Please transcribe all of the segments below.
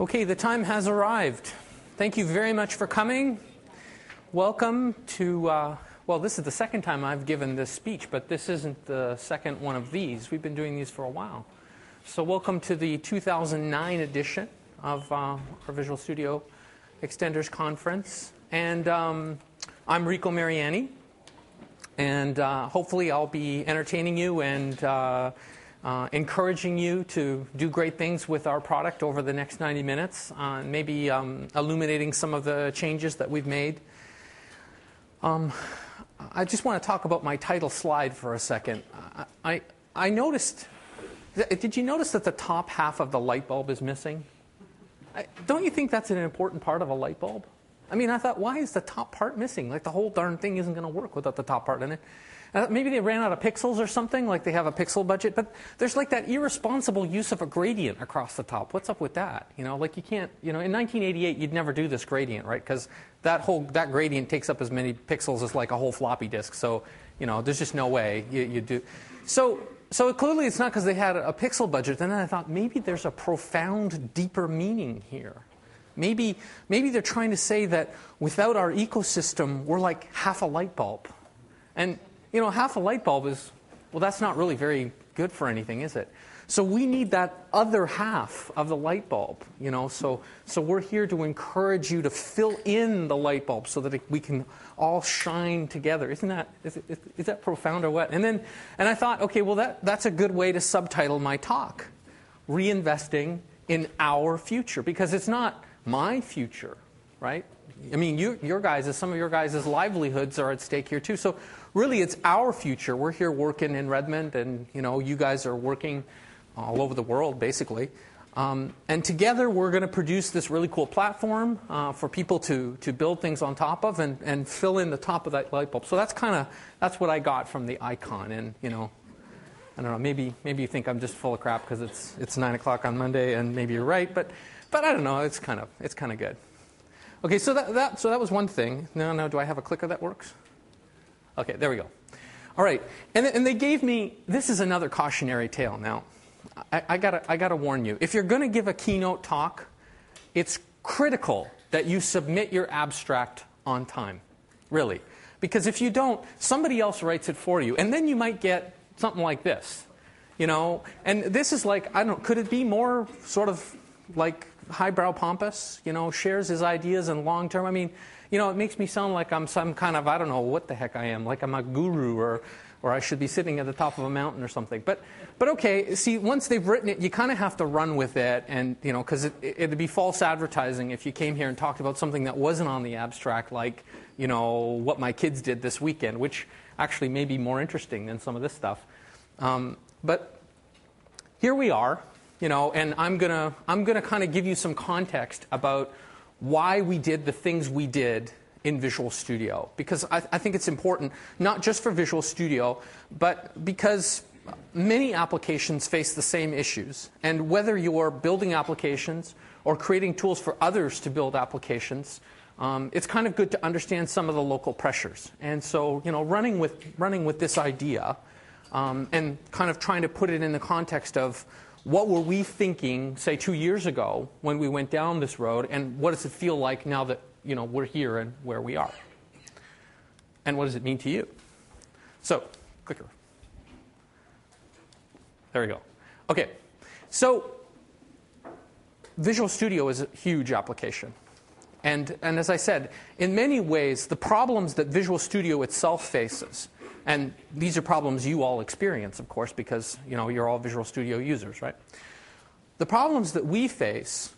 Okay, the time has arrived. Thank you very much for coming. Welcome to, well, this is the second time I've given this speech, but this isn't the second one of these. We've been doing these for a while. So welcome to the 2009 edition of our Visual Studio Extenders Conference. And I'm Rico Mariani, and hopefully I'll be entertaining you and encouraging you to do great things with our product over the next 90 minutes, maybe illuminating some of the changes that we've made. I just want to talk about my title slide for a second. I noticed, did you notice that the top half of the light bulb is missing? Don't you think that's an important part of a light bulb? I mean, I thought, why is the top part missing? Like, the whole darn thing isn't going to work without the top part in it. Maybe they ran out of pixels or something, like they have a pixel budget, but there's like that irresponsible use of a gradient across the top. What's up with that? You know, like you can't, you know, in 1988 you'd never do this gradient, right? Because that gradient takes up as many pixels as like a whole floppy disk. So, you know, there's just no way you do. So clearly it's not because they had a pixel budget. And then I thought maybe there's a profound, deeper meaning here. Maybe they're trying to say that without our ecosystem, we're like half a light bulb. And you know, half a light bulb is, well, that's not really very good for anything, is it? So we need that other half of the light bulb, you know. So we're here to encourage you to fill in the light bulb so that we can all shine together. Is that profound or what? And I thought, okay, well, that's a good way to subtitle my talk, Reinvesting in Our Future, because it's not my future, right? I mean, some of your guys' livelihoods are at stake here too. So really, it's our future. We're here working in Redmond, and you know, you guys are working all over the world, basically. And together, we're going to produce this really cool platform for people to build things on top of and fill in the top of that light bulb. So that's what I got from the icon. And you know, I don't know. Maybe you think I'm just full of crap because it's 9 o'clock on Monday, and maybe you're right. But I don't know. It's kind of good. Okay, so that was one thing. Now, do I have a clicker that works? Okay, there we go. All right, and they gave me, this is another cautionary tale. Now, I gotta warn you. If you're going to give a keynote talk, it's critical that you submit your abstract on time, really. Because if you don't, somebody else writes it for you, and then you might get something like this, you know. And this is like, I don't know, could it be more sort of like highbrow pompous, you know, shares his ideas in long term. I mean, you know, it makes me sound like I'm some kind of, I don't know what the heck I am, like I'm a guru or I should be sitting at the top of a mountain or something. But okay, see, once they've written it, you kind of have to run with it, and you know, because it'd be false advertising if you came here and talked about something that wasn't on the abstract, like, you know, what my kids did this weekend, which actually may be more interesting than some of this stuff. But here we are. You know, and I'm gonna kind of give you some context about why we did the things we did in Visual Studio, because I think it's important, not just for Visual Studio, but because many applications face the same issues. And whether you're building applications or creating tools for others to build applications, it's kind of good to understand some of the local pressures. And so, you know, running with this idea and kind of trying to put it in the context of what were we thinking, say, 2 years ago when we went down this road, and what does it feel like now that, you know, we're here and where we are? And what does it mean to you? So, clicker. There we go. Okay, so Visual Studio is a huge application. And as I said, in many ways, the problems that Visual Studio itself faces, and these are problems you all experience, of course, because you know, you're all Visual Studio users, right? The problems that we face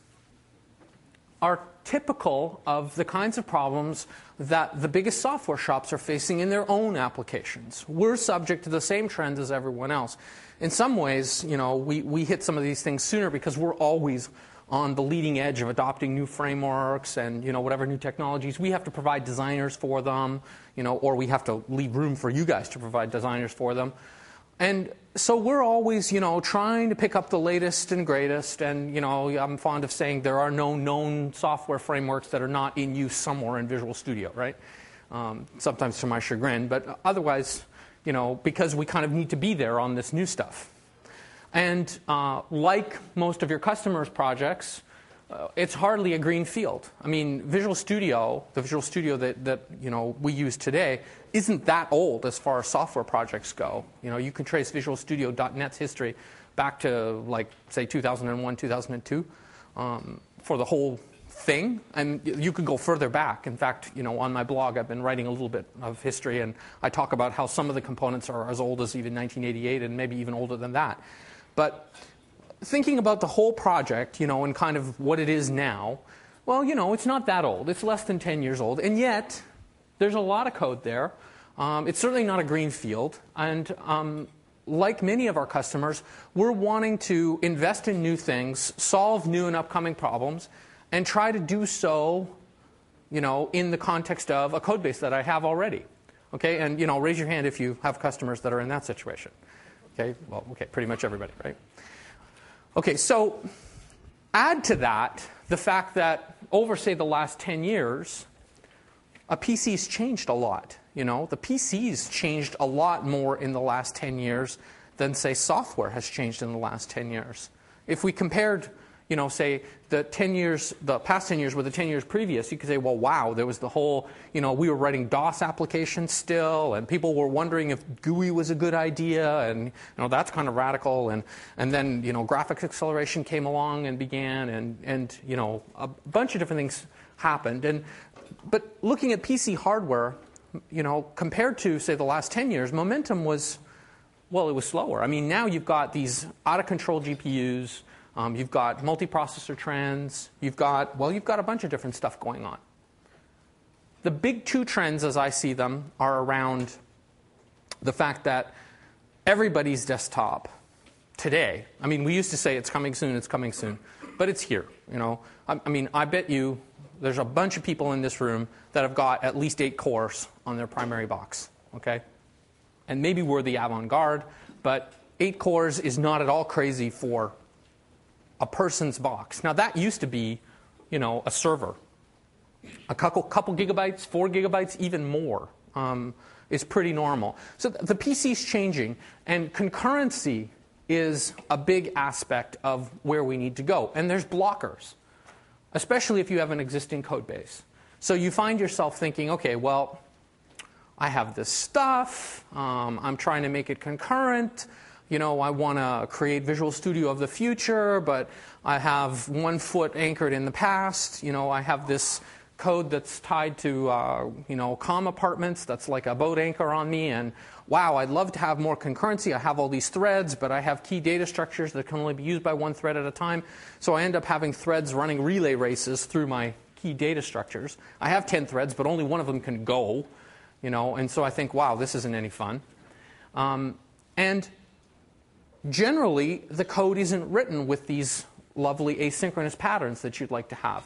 are typical of the kinds of problems that the biggest software shops are facing in their own applications. We're subject to the same trends as everyone else. In some ways, you know, we hit some of these things sooner because we're always on the leading edge of adopting new frameworks and, you know, whatever new technologies. We have to provide designers for them, you know, or we have to leave room for you guys to provide designers for them. And so we're always, you know, trying to pick up the latest and greatest. And, you know, I'm fond of saying there are no known software frameworks that are not in use somewhere in Visual Studio, right? Sometimes to my chagrin, but otherwise, you know, because we kind of need to be there on this new stuff. And like most of your customers' projects, it's hardly a green field. I mean, Visual Studio, the Visual Studio that we use today, isn't that old as far as software projects go. You can trace Visual Studio.NET's history back to, like, say, 2001, 2002 for the whole thing. And you could go further back. In fact, on my blog, I've been writing a little bit of history, and I talk about how some of the components are as old as even 1988 and maybe even older than that. But thinking about the whole project, and kind of what it is now, well, it's not that old. It's less than 10 years old. And yet, there's a lot of code there. It's certainly not a green field. And like many of our customers, we're wanting to invest in new things, solve new and upcoming problems, and try to do so, in the context of a code base that I have already. Okay? And, raise your hand if you have customers that are in that situation. Okay? Well, okay, pretty much everybody, right? Okay, so add to that the fact that over, say, the last 10 years, a PC's changed a lot. The PC's changed a lot more in the last 10 years than, say, software has changed in the last 10 years. If we compared, say, the past 10 years with the 10 years previous, you could say, well, wow, there was the whole, we were writing DOS applications still, and people were wondering if GUI was a good idea, and, that's kind of radical. And then, graphics acceleration came along and began, and a bunch of different things happened. But looking at PC hardware, compared to, say, the last 10 years, momentum was, well, it was slower. I mean, now you've got these out-of-control GPUs. You've got multiprocessor trends. You've got a bunch of different stuff going on. The big two trends, as I see them, are around the fact that everybody's desktop today, I mean, we used to say it's coming soon, but it's here. I mean, I bet you there's a bunch of people in this room that have got at least 8 cores on their primary box, okay? And maybe we're the avant-garde, but 8 cores is not at all crazy for a person's box. Now, that used to be, a server. A couple gigabytes, 4 gigabytes, even more is pretty normal. So the PC's changing, and concurrency is a big aspect of where we need to go. And there's blockers, especially if you have an existing code base. So you find yourself thinking, okay, well, I have this stuff. I'm trying to make it concurrent. I want to create Visual Studio of the future, but I have one foot anchored in the past. I have this code that's tied to, comm apartments that's like a boat anchor on me. And wow, I'd love to have more concurrency. I have all these threads, but I have key data structures that can only be used by one thread at a time. So I end up having threads running relay races through my key data structures. I have 10 threads, but only one of them can go. And so I think, wow, this isn't any fun. And generally, the code isn't written with these lovely asynchronous patterns that you'd like to have.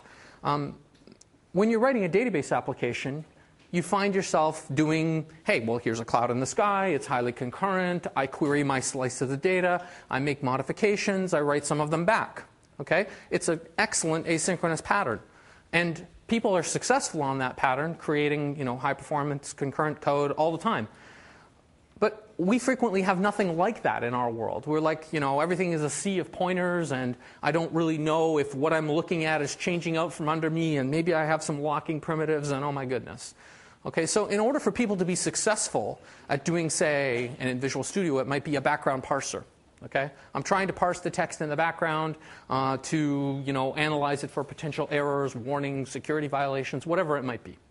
When you're writing a database application, you find yourself doing, hey, well, here's a cloud in the sky. It's highly concurrent. I query my slice of the data. I make modifications. I write some of them back. Okay? It's an excellent asynchronous pattern. And people are successful on that pattern, creating high-performance concurrent code all the time. But we frequently have nothing like that in our world. We're like, everything is a sea of pointers, and I don't really know if what I'm looking at is changing out from under me, and maybe I have some locking primitives, and oh my goodness. Okay, so in order for people to be successful at doing, say, and in Visual Studio, it might be a background parser. Okay, I'm trying to parse the text in the background to, analyze it for potential errors, warnings, security violations, whatever it might be.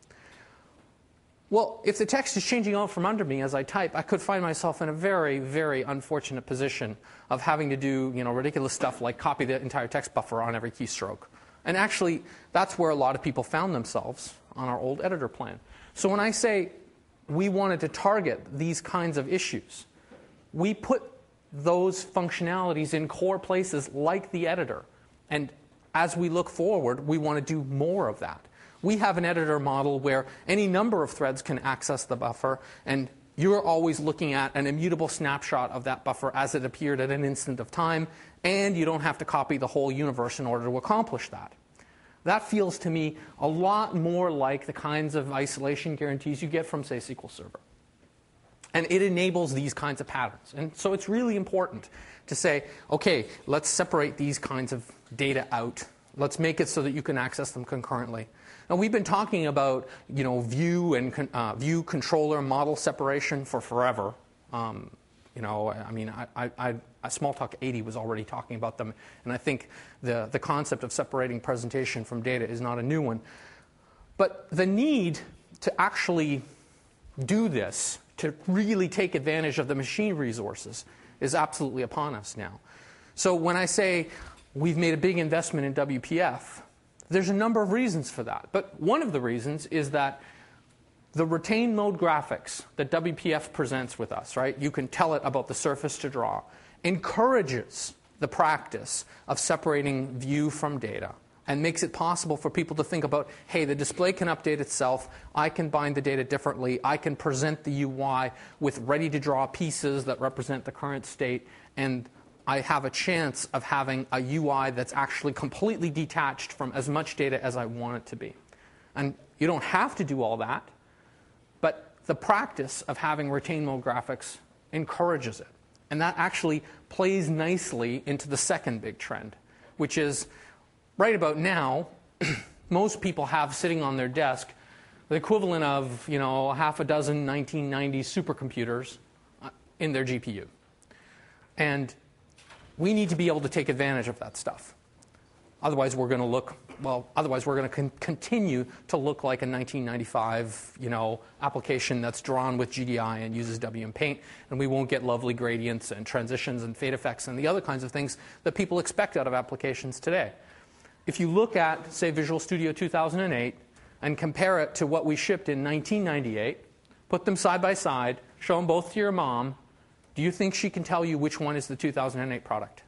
Well, if the text is changing out from under me as I type, I could find myself in a very, very unfortunate position of having to do, ridiculous stuff like copy the entire text buffer on every keystroke. And actually, that's where a lot of people found themselves on our old editor plan. So when I say we wanted to target these kinds of issues, we put those functionalities in core places like the editor. And as we look forward, we want to do more of that. We have an editor model where any number of threads can access the buffer, and you're always looking at an immutable snapshot of that buffer as it appeared at an instant of time, and you don't have to copy the whole universe in order to accomplish that. That feels to me a lot more like the kinds of isolation guarantees you get from, say, SQL Server. And it enables these kinds of patterns. And so it's really important to say, okay, let's separate these kinds of data out. Let's make it so that you can access them concurrently. Now, we've been talking about view and view controller model separation for forever. Smalltalk 80 was already talking about them, and I think the concept of separating presentation from data is not a new one. But the need to actually do this, to really take advantage of the machine resources, is absolutely upon us now. So when I say we've made a big investment in WPF, there's a number of reasons for that. But one of the reasons is that the retained mode graphics that WPF presents with us, right? You can tell it about the surface to draw, encourages the practice of separating view from data and makes it possible for people to think about, hey, the display can update itself, I can bind the data differently, I can present the UI with ready-to-draw pieces that represent the current state, and I have a chance of having a UI that's actually completely detached from as much data as I want it to be. And you don't have to do all that, but the practice of having retained mode graphics encourages it. And that actually plays nicely into the second big trend, which is right about now, most people have sitting on their desk the equivalent of half a dozen 1990s supercomputers in their GPU. And we need to be able to take advantage of that stuff. Otherwise, we're going to continue to look like a 1995, application that's drawn with GDI and uses WM Paint, and we won't get lovely gradients and transitions and fade effects and the other kinds of things that people expect out of applications today. If you look at, say, Visual Studio 2008 and compare it to what we shipped in 1998, put them side by side, show them both to your mom, do you think she can tell you which one is the 2008 product?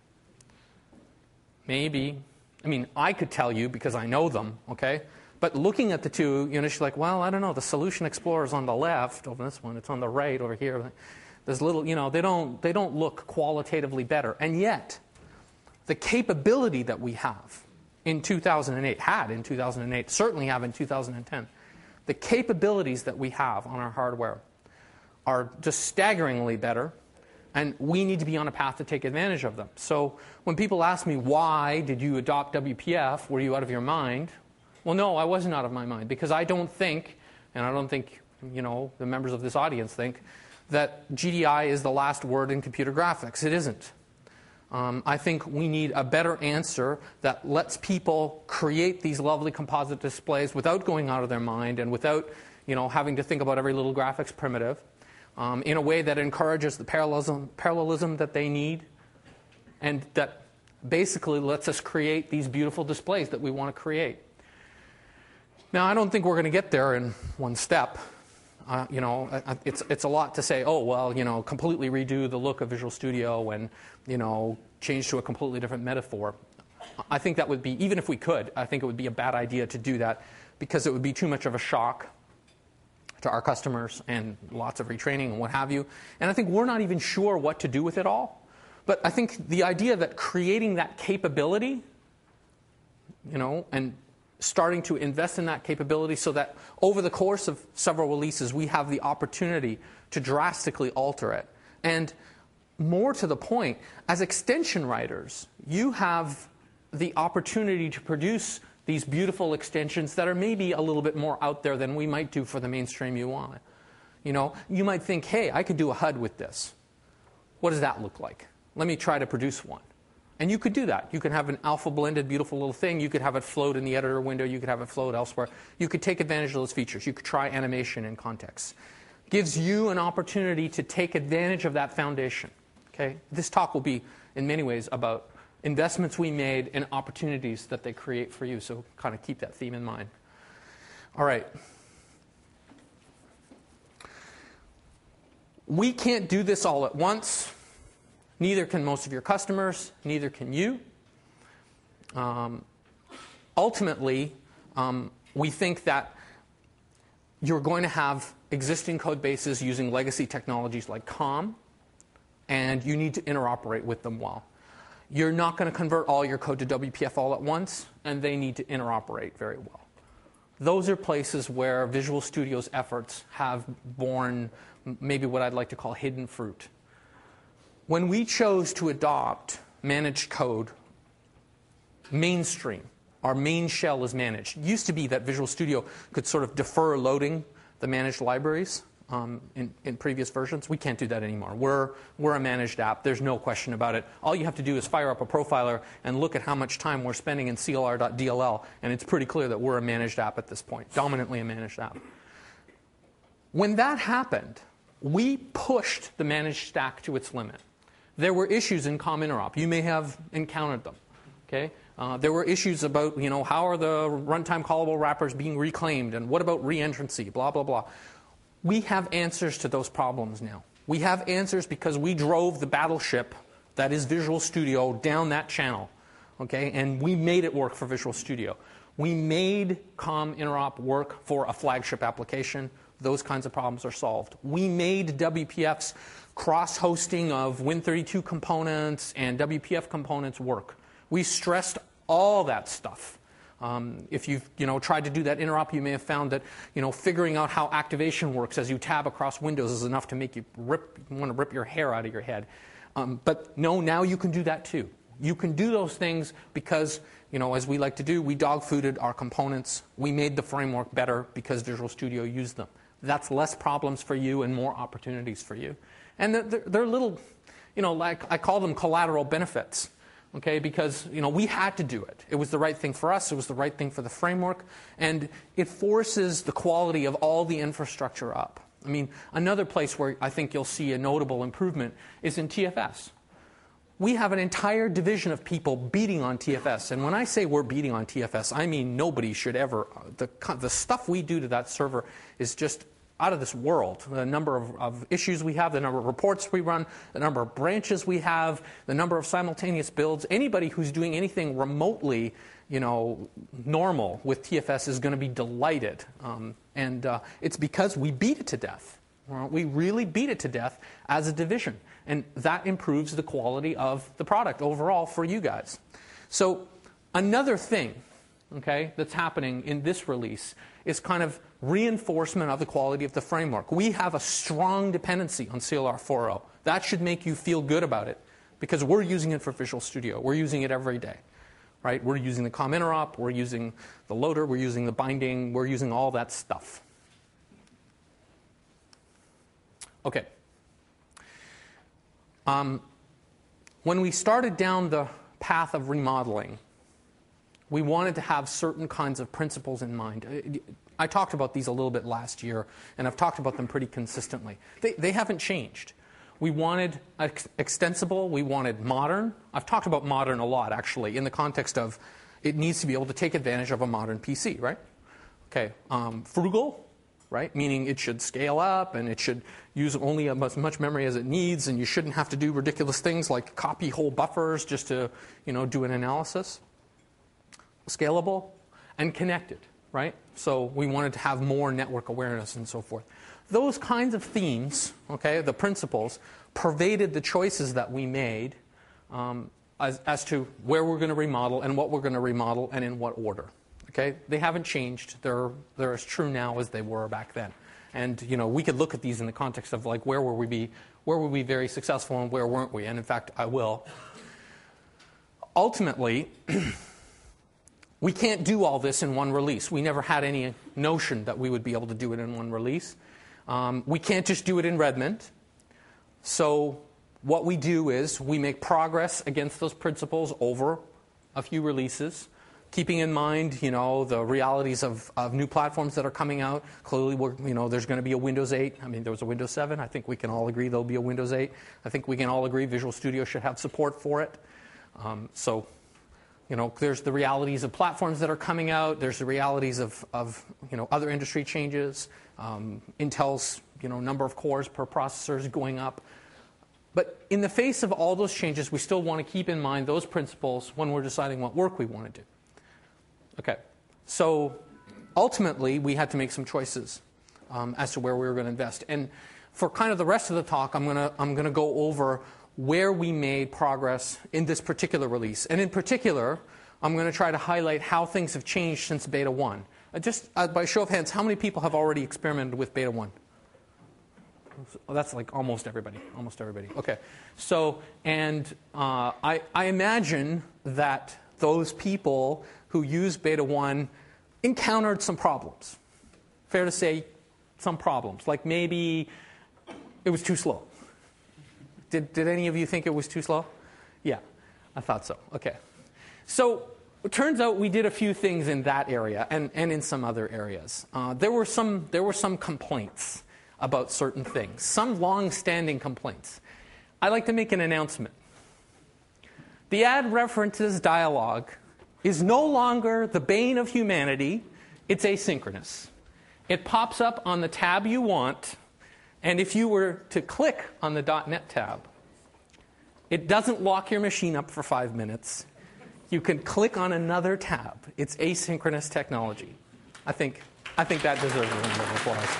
Maybe. I mean, I could tell you because I know them, okay? But looking at the two, she's like, well, I don't know. The Solution Explorer is on the left over this one. It's on the right over here. There's little, they don't look qualitatively better. And yet, the capability that we have in 2008, certainly have in 2010, the capabilities that we have on our hardware are just staggeringly better. And we need to be on a path to take advantage of them. So when people ask me, why did you adopt WPF? Were you out of your mind? Well, no, I wasn't out of my mind. Because I don't think, and I don't think the members of this audience think, that GDI is the last word in computer graphics. It isn't. I think we need a better answer that lets people create these lovely composite displays without going out of their mind and without having to think about every little graphics primitive. In a way that encourages the parallelism that they need, and that basically lets us create these beautiful displays that we want to create. Now, I don't think we're going to get there in one step. It's a lot to say, oh, well, completely redo the look of Visual Studio and, change to a completely different metaphor. I think that would be, even if we could, I think it would be a bad idea to do that because it would be too much of a shock to our customers and lots of retraining and what have you. And I think we're not even sure what to do with it all. But I think the idea that creating that capability, and starting to invest in that capability so that over the course of several releases we have the opportunity to drastically alter it. And more to the point, as extension writers, you have the opportunity to produce these beautiful extensions that are maybe a little bit more out there than we might do for the mainstream UI. You might think, hey, I could do a HUD with this. What does that look like? Let me try to produce one. And you could do that. You could have an alpha-blended, beautiful little thing. You could have it float in the editor window. You could have it float elsewhere. You could take advantage of those features. You could try animation in context. Gives you an opportunity to take advantage of that foundation. Okay? This talk will be, in many ways, about investments we made and opportunities that they create for you. So kind of keep that theme in mind. All right. We can't do this all at once. Neither can most of your customers. Neither can you. Ultimately, we think that you're going to have existing code bases using legacy technologies like COM, and you need to interoperate with them well. You're not going to convert all your code to WPF all at once, and they need to interoperate very well. Those are places where Visual Studio's efforts have borne maybe what I'd like to call hidden fruit. When we chose to adopt managed code mainstream our main shell is managed. It used to be that Visual Studio could sort of defer loading the managed libraries in previous versions. We can't do that anymore. We're a managed app. There's no question about it. All you have to do is fire up a profiler and look at how much time we're spending in CLR.dll, and it's pretty clear that we're a managed app at this point, dominantly a managed app. When that happened, we pushed the managed stack to its limit. There were issues in COM interop. You may have encountered them. Okay? There were issues about, how are the runtime callable wrappers being reclaimed, and what about reentrancy, blah, blah, blah. We have answers to those problems now. We have answers because we drove the battleship that is Visual Studio down that channel, okay? And we made it work for Visual Studio. We made COM interop work for a flagship application. Those kinds of problems are solved. We made WPF's cross-hosting of Win32 components and WPF components work. We stressed all that stuff. If you've tried to do that interop, you may have found that figuring out how activation works as you tab across windows is enough to make you want to rip your hair out of your head. But no, now you can do that too. You can do those things because, as we like to do, we dog-fooded our components. We made the framework better because Visual Studio used them. That's less problems for you and more opportunities for you. And they're little, like I call them collateral benefits. Okay, because we had to do it. It was the right thing for us. It was the right thing for the framework, and it forces the quality of all the infrastructure up. I mean, another place where I think you'll see a notable improvement is in TFS. We have an entire division of people beating on TFS, and when I say we're beating on TFS, I mean nobody should ever. The stuff we do to that server is just out of this world. The number of issues we have, the number of reports we run, the number of branches we have, the number of simultaneous builds. Anybody who's doing anything remotely, normal with TFS is going to be delighted. And it's because we beat it to death. We really beat it to death as a division. And that improves the quality of the product overall for you guys. So another thing, okay, that's happening in this release is kind of reinforcement of the quality of the framework. We have a strong dependency on CLR 4.0. That should make you feel good about it because we're using it for Visual Studio. We're using it every day, right? We're using the COM interop, we're using the loader, we're using the binding, we're using all that stuff. Okay. When we started down the path of remodeling, we wanted to have certain kinds of principles in mind. I talked about these a little bit last year, and I've talked about them pretty consistently. They haven't changed. We wanted extensible. We wanted modern. I've talked about modern a lot, actually, in the context of it needs to be able to take advantage of a modern PC, right? Okay. Frugal, right? Meaning it should scale up, and it should use only as much memory as it needs, and you shouldn't have to do ridiculous things like copy whole buffers just to, do an analysis. Scalable and connected, right? So we wanted to have more network awareness and so forth. Those kinds of themes, okay, the principles, pervaded the choices that we made as to where we're going to remodel and what we're going to remodel and in what order. Okay, they haven't changed. They're as true now as they were back then. And we could look at these in the context of like where were we very successful and where weren't we? And in fact, I will. Ultimately. We can't do all this in one release. We never had any notion that we would be able to do it in one release. We can't just do it in Redmond. So what we do is we make progress against those principles over a few releases, keeping in mind, the realities of new platforms that are coming out. Clearly, there's going to be a Windows 8. I mean, there was a Windows 7. I think we can all agree there'll be a Windows 8. I think we can all agree Visual Studio should have support for it. There's the realities of platforms that are coming out. There's the realities of other industry changes. Intel's, number of cores per processor is going up. But in the face of all those changes, we still want to keep in mind those principles when we're deciding what work we want to do. Okay. So ultimately, we had to make some choices as to where we were going to invest. And for kind of the rest of the talk, I'm going to go over where we made progress in this particular release. And in particular, I'm going to try to highlight how things have changed since Beta 1. Just by show of hands, how many people have already experimented with Beta 1? Well, that's like almost everybody. Almost everybody. Okay. So, and I imagine that those people who used Beta 1 encountered some problems. Fair to say, some problems. Like maybe it was too slow. Did any of you think it was too slow? Yeah, I thought so. Okay. So it turns out we did a few things in that area and in some other areas. There were some complaints about certain things, some long-standing complaints. I'd like to make an announcement. The add references dialog is no longer the bane of humanity. It's asynchronous. It pops up on the tab you want, and if you were to click on the .NET tab, it doesn't lock your machine up for 5 minutes. You can click on another tab. It's asynchronous technology. I think that deserves a round of applause.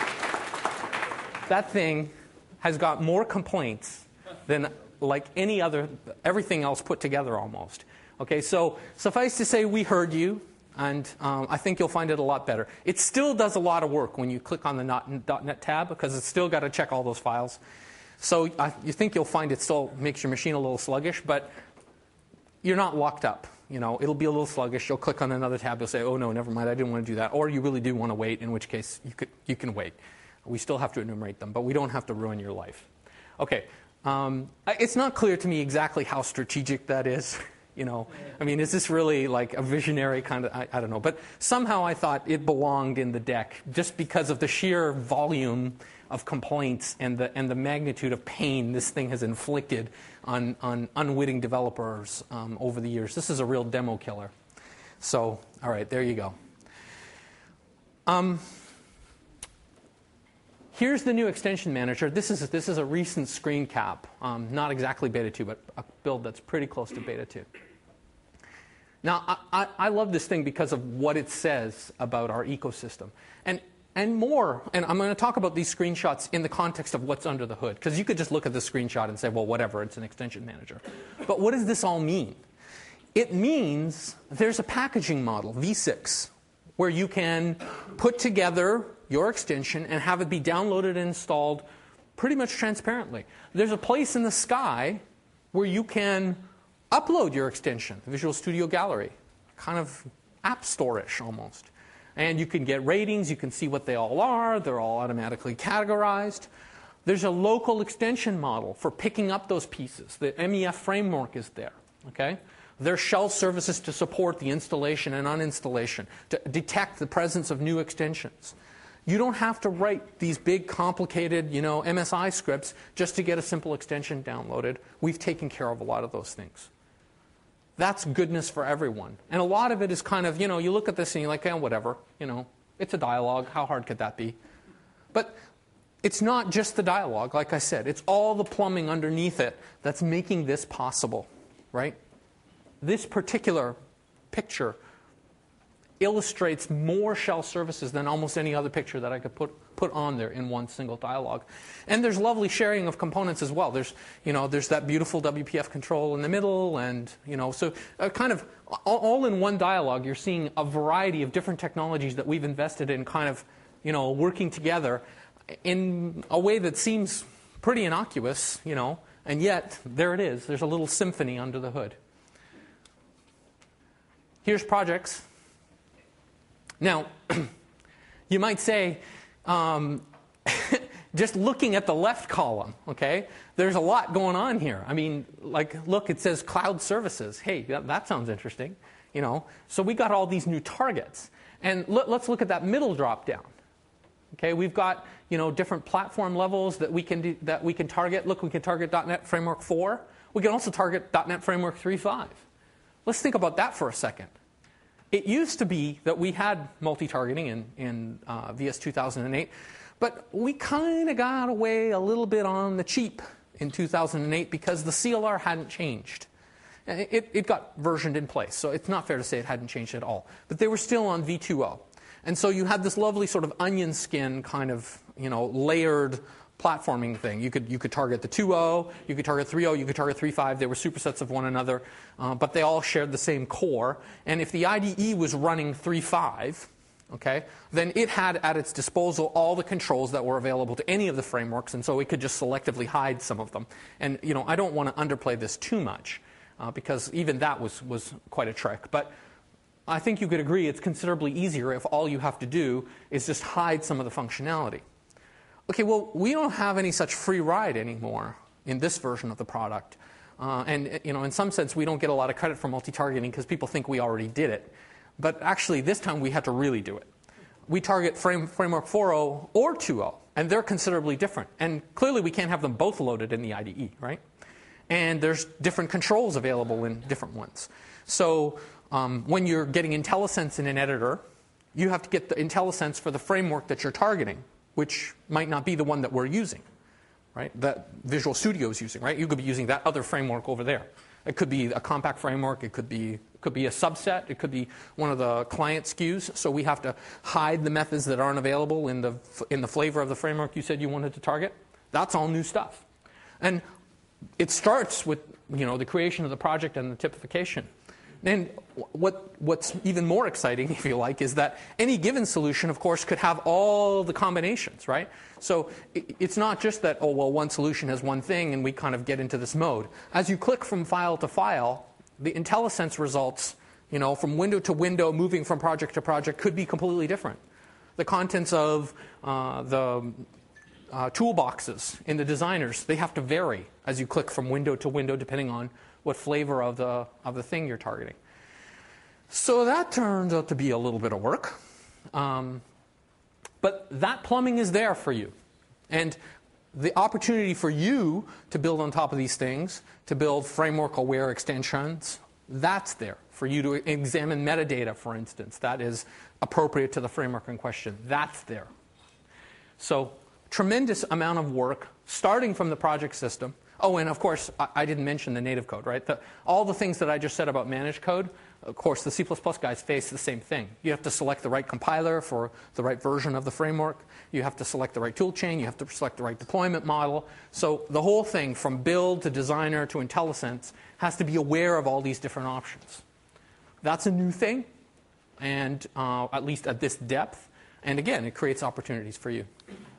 That thing has got more complaints than like everything else put together almost. Okay, so suffice to say, we heard you, and I think you'll find it a lot better. It still does a lot of work when you click on the .NET tab because it's still got to check all those files. So you think you'll find it still makes your machine a little sluggish, but you're not locked up. It'll be a little sluggish. You'll click on another tab. You'll say, oh, no, never mind. I didn't want to do that. Or you really do want to wait, in which case you can wait. We still have to enumerate them, but we don't have to ruin your life. Okay. It's not clear to me exactly how strategic that is. I mean, is this really like a visionary kind of, I don't know. But somehow I thought it belonged in the deck just because of the sheer volume of complaints and the magnitude of pain this thing has inflicted on unwitting developers over the years. This is a real demo killer. So, all right, there you go. Here's the new extension manager. This is a recent screen cap, not exactly Beta 2, but a build that's pretty close to Beta 2. Now, I love this thing because of what it says about our ecosystem. And more, and I'm going to talk about these screenshots in the context of what's under the hood, because you could just look at the screenshot and say, well, whatever, it's an extension manager. But what does this all mean? It means there's a packaging model, V6, where you can put together your extension and have it be downloaded and installed pretty much transparently. There's a place in the sky where you can upload your extension, Visual Studio Gallery, kind of App Store-ish almost. And you can get ratings, you can see what they all are, they're all automatically categorized. There's a local extension model for picking up those pieces. The MEF framework is there. Okay? There's shell services to support the installation and uninstallation, to detect the presence of new extensions. You don't have to write these big, complicated, MSI scripts just to get a simple extension downloaded. We've taken care of a lot of those things. That's goodness for everyone. And a lot of it is kind of, you look at this and you're like, whatever, it's a dialogue. How hard could that be? But it's not just the dialogue, like I said. It's all the plumbing underneath it that's making this possible, right? This particular picture illustrates more shell services than almost any other picture that I could put on there in one single dialogue. And there's lovely sharing of components as well. There's that beautiful WPF control in the middle, and so kind of all in one dialogue, you're seeing a variety of different technologies that we've invested in kind of working together in a way that seems pretty innocuous, and yet there it is. There's a little symphony under the hood. Here's projects. Now, you might say, just looking at the left column, okay, there's a lot going on here. I mean, look, it says cloud services. Hey, that sounds interesting, So we got all these new targets. And let's look at that middle drop down. Okay, we've got, different platform levels that we can target. Look, we can target .NET Framework 4. We can also target .NET Framework 3.5. Let's think about that for a second. It used to be that we had multi-targeting in VS 2008, but we kind of got away a little bit on the cheap in 2008 because the CLR hadn't changed. It got versioned in place, so it's not fair to say it hadn't changed at all. But they were still on V2.0. And so you had this lovely sort of onion skin kind of, layered platforming thing. You could target the 2.0, you could target 3.0, you could target 3.5. They were supersets of one another, but they all shared the same core. And if the IDE was running 3.5, okay, then it had at its disposal all the controls that were available to any of the frameworks, and so it could just selectively hide some of them. And I don't want to underplay this too much. because even that was quite a trick. But I think you could agree it's considerably easier if all you have to do is just hide some of the functionality. Okay, well, we don't have any such free ride anymore in this version of the product. And in some sense, we don't get a lot of credit for multi-targeting because people think we already did it. But actually, this time we had to really do it. We target Framework 4.0 or 2.0, and they're considerably different. And clearly, we can't have them both loaded in the IDE, right? And there's different controls available in different ones. So when you're getting IntelliSense in an editor, you have to get the IntelliSense for the framework that you're targeting, which might not be the one that we're using, right? That Visual Studio is using, right? You could be using that other framework over there. It could be a compact framework. It could be a subset. It could be one of the client SKUs. So we have to hide the methods that aren't available in the flavor of the framework you said you wanted to target. That's all new stuff. And it starts with the creation of the project and the typification. And what's even more exciting, if you like, is that any given solution, of course, could have all the combinations, right? So it's not just that, one solution has one thing and we kind of get into this mode. As you click from file to file, the IntelliSense results, from window to window, moving from project to project, could be completely different. The contents of the toolboxes in the designers, they have to vary as you click from window to window, depending on what flavor of the thing you're targeting. So that turns out to be a little bit of work. But that plumbing is there for you. And the opportunity for you to build on top of these things, to build framework-aware extensions, that's there. For you to examine metadata, for instance, that is appropriate to the framework in question. That's there. So tremendous amount of work, starting from the project system. Oh, and of course, I didn't mention the native code, right? All the things that I just said about managed code, of course, the C++ guys face the same thing. You have to select the right compiler for the right version of the framework. You have to select the right tool chain. You have to select the right deployment model. So the whole thing, from build to designer to IntelliSense, has to be aware of all these different options. That's a new thing, and at least at this depth. And again, it creates opportunities for you.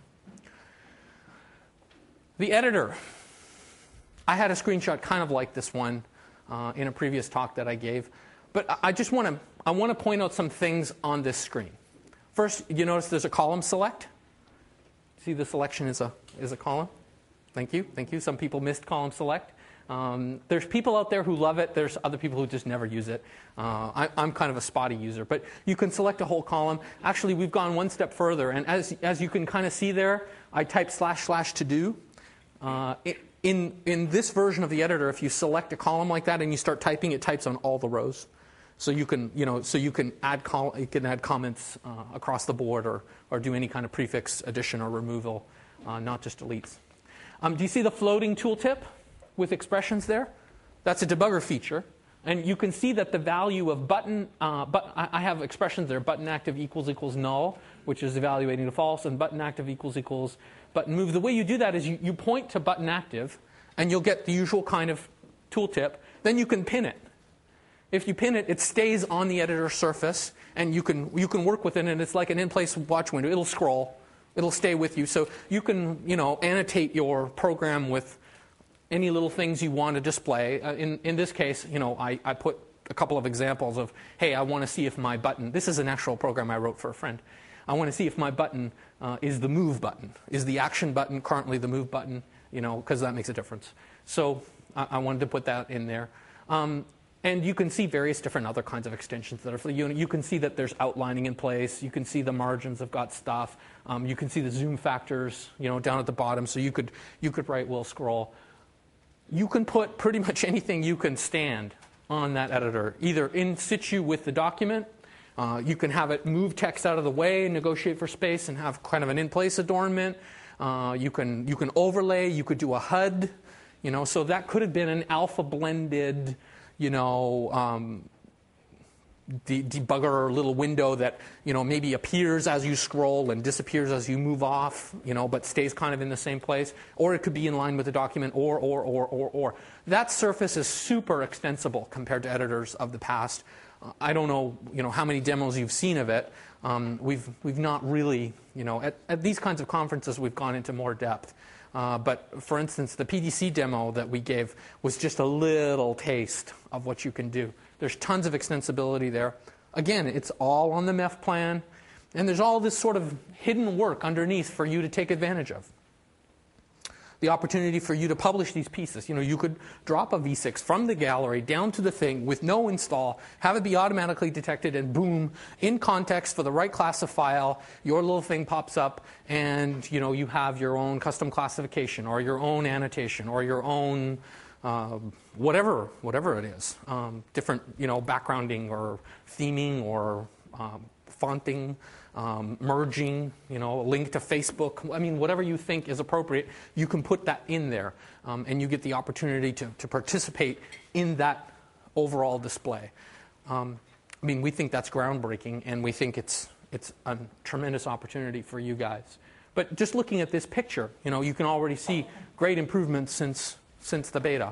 The editor. I had a screenshot kind of like this one in a previous talk that I gave. But I just want to point out some things on this screen. First, you notice there's a column select. See, the selection is a column. Thank you. Thank you. Some people missed column select. There's people out there who love it. There's other people who just never use it. I'm kind of a spotty user. But you can select a whole column. Actually, we've gone one step further. And as you can kind of see there, I type / to do. In this version of the editor, if you select a column like that and you start typing, it types on all the rows. So you can add comments across the board or do any kind of prefix addition or removal, not just deletes. Do you see the floating tooltip with expressions there? That's a debugger feature. And you can see that the value of button, I have expressions there, button active equals null, which is evaluating to false, and button active equals button move. The way you do that is you point to button active, and you'll get the usual kind of tooltip. Then you can pin it. If you pin it, it stays on the editor surface, and you can work with it, and it's like an in-place watch window. It'll scroll. It'll stay with you. So you can annotate your program with any little things you want to display. In this case, I put a couple of examples of, hey, I want to see if my button, this is an actual program I wrote for a friend. I want to see if my button is the move button. Is the action button currently the move button? Because that makes a difference. So I wanted to put that in there. And you can see various different other kinds of extensions that are for you. You can see that there's outlining in place. You can see the margins have got stuff. You can see the zoom factors, down at the bottom. So you could write will scroll. You can put pretty much anything you can stand on that editor, either in situ with the document. You can have it move text out of the way, negotiate for space, and have kind of an in-place adornment. You can overlay. You could do a HUD. So that could have been an alpha blended, the debugger little window that maybe appears as you scroll and disappears as you move off, but stays kind of in the same place. Or it could be in line with the document. Or. That surface is super extensible compared to editors of the past. I don't know, how many demos you've seen of it. We've not really, at these kinds of conferences, we've gone into more depth. But for instance, the PDC demo that we gave was just a little taste of what you can do. There's tons of extensibility there. Again, it's all on the MEF plan, and there's all this sort of hidden work underneath for you to take advantage of. The opportunity for you to publish these pieces. You could drop a V6 from the gallery down to the thing with no install, have it be automatically detected, and boom, in context for the right class of file, your little thing pops up, and you have your own custom classification or your own annotation or your own whatever it is, different backgrounding or theming or fonting. Merging, a link to Facebook. I mean, whatever you think is appropriate, you can put that in there, and you get the opportunity to participate in that overall display. We think that's groundbreaking, and we think it's a tremendous opportunity for you guys. But just looking at this picture, you can already see great improvements since the beta.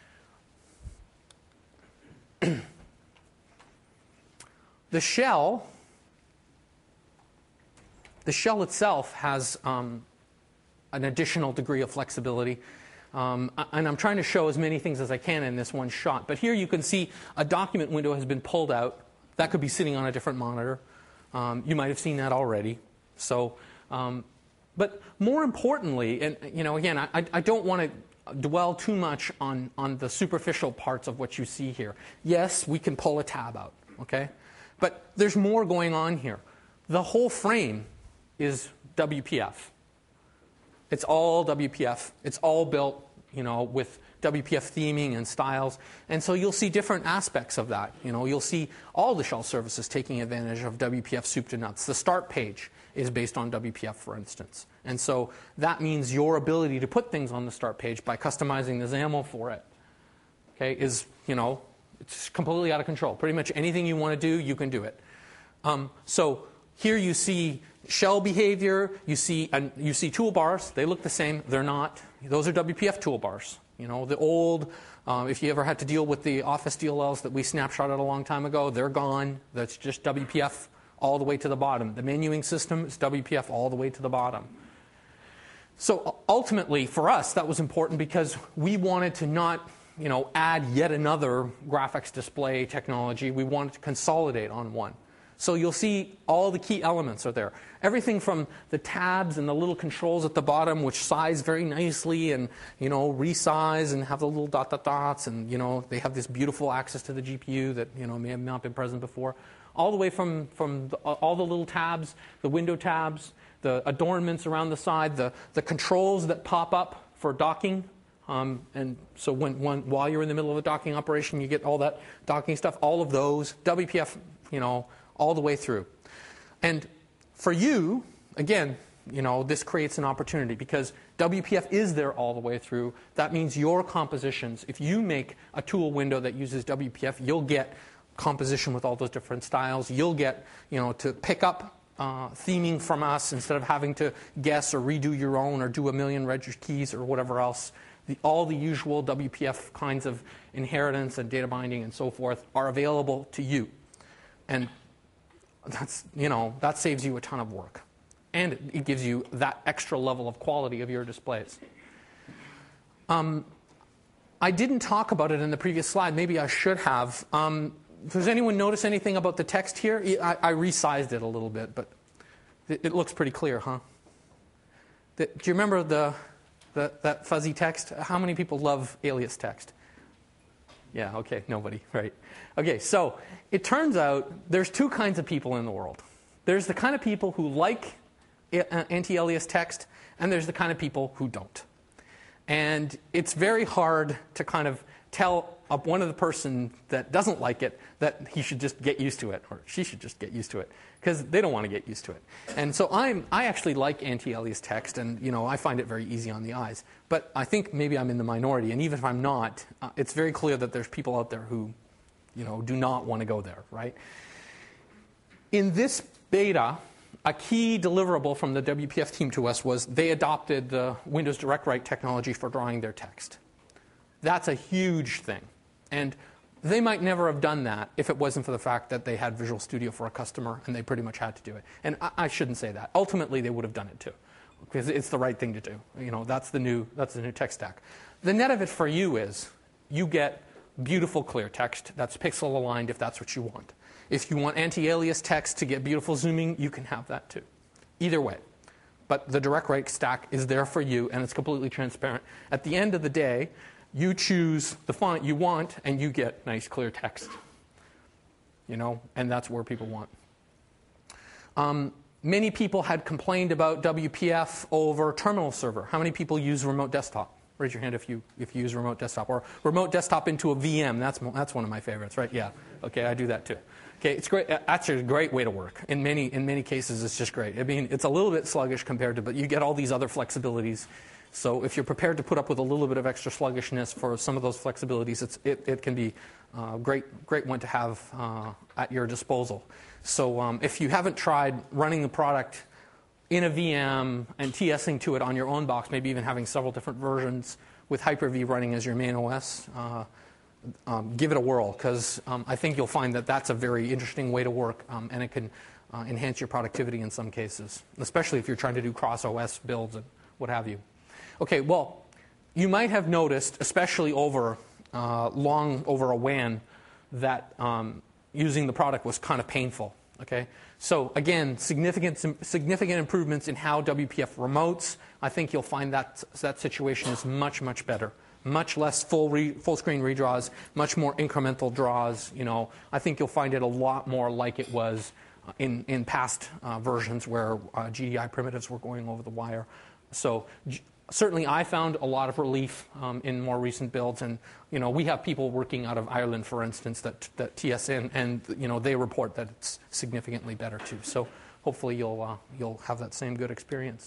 The shell itself has an additional degree of flexibility. And I'm trying to show as many things as I can in this one shot. But here you can see a document window has been pulled out. That could be sitting on a different monitor. You might have seen that already. So, but more importantly, and again, I don't want to dwell too much on the superficial parts of what you see here. Yes, we can pull a tab out, okay? But there's more going on here. The whole frame is WPF. It's all WPF. It's all built, with WPF theming and styles. And so you'll see different aspects of that. You'll see all the shell services taking advantage of WPF soup to nuts. The start page is based on WPF, for instance. And so that means your ability to put things on the start page by customizing the XAML for it, okay, is, it's completely out of control. Pretty much anything you want to do, you can do it. So here you see shell behavior. You see toolbars. They look the same. They're not. Those are WPF toolbars. The old, if you ever had to deal with the Office DLLs that we snapshotted a long time ago, they're gone. That's just WPF all the way to the bottom. The menuing system is WPF all the way to the bottom. So ultimately, for us, that was important because we wanted to not add yet another graphics display technology. We wanted to consolidate on one. So you'll see all the key elements are there. Everything from the tabs and the little controls at the bottom, which size very nicely and, resize and have the little dots and, they have this beautiful access to the GPU that, may have not been present before. All the way from all the little tabs, the window tabs, the adornments around the side, the controls that pop up for docking. And so while you're in the middle of a docking operation, you get all that docking stuff, all of those, WPF, all the way through. And for you, again, this creates an opportunity because WPF is there all the way through. That means your compositions, if you make a tool window that uses WPF, you'll get composition with all those different styles. You'll get, to pick up theming from us instead of having to guess or redo your own or do a million register keys or whatever else. All the usual WPF kinds of inheritance and data binding and so forth are available to you. And that's, that saves you a ton of work. And it gives you that extra level of quality of your displays. I didn't talk about it in the previous slide. Maybe I should have. Does anyone notice anything about the text here? I resized it a little bit, but it looks pretty clear, huh? Do you remember that fuzzy text? How many people love alias text? Yeah, okay, nobody, right. Okay, so it turns out there's two kinds of people in the world. There's the kind of people who like anti-alias text, and there's the kind of people who don't. And it's very hard to kind of tell one of the person that doesn't like it that he should just get used to it, or she should just get used to it, because they don't want to get used to it. And so I actually like anti-alias text, and I find it very easy on the eyes. But I think maybe I'm in the minority, and even if I'm not, it's very clear that there's people out there who, do not want to go there, right? In this beta, a key deliverable from the WPF team to us was they adopted the Windows Direct Write technology for drawing their text. That's a huge thing. And they might never have done that if it wasn't for the fact that they had Visual Studio for a customer and they pretty much had to do it. And I shouldn't say that. Ultimately, they would have done it too. because it's the right thing to do. That's the new tech stack. The net of it for you is you get beautiful clear text that's pixel aligned if that's what you want. If you want anti-alias text to get beautiful zooming, you can have that too. Either way. But the direct stack is there for you, and it's completely transparent. At the end of the day, you choose the font you want, and you get nice clear text. And that's where people want. Many people had complained about WPF over terminal server. How many people use remote desktop? Raise your hand if you use remote desktop. Or remote desktop into a VM. That's one of my favorites, right? Yeah. Okay, I do that too. Okay, it's great. Actually, a great way to work. In many cases, it's just great. I mean, it's a little bit sluggish compared to, but you get all these other flexibilities. So if you're prepared to put up with a little bit of extra sluggishness for some of those flexibilities, it can be a great one to have at your disposal. So if you haven't tried running the product in a VM and TSing to it on your own box, maybe even having several different versions with Hyper-V running as your main OS, give it a whirl, because I think you'll find that that's a very interesting way to work, and it can enhance your productivity in some cases, especially if you're trying to do cross-OS builds and what have you. Okay, well, you might have noticed, especially over a WAN, that using the product was kind of painful. Okay, so again, significant improvements in how WPF remotes. I think you'll find that situation is much better. Much less full screen redraws, much more incremental draws. I think you'll find it a lot more like it was in past versions where GDI primitives were going over the wire. So certainly I found a lot of relief in more recent builds, and we have people working out of Ireland, for instance, that TS in, and they report that it's significantly better too. So hopefully you'll have that same good experience.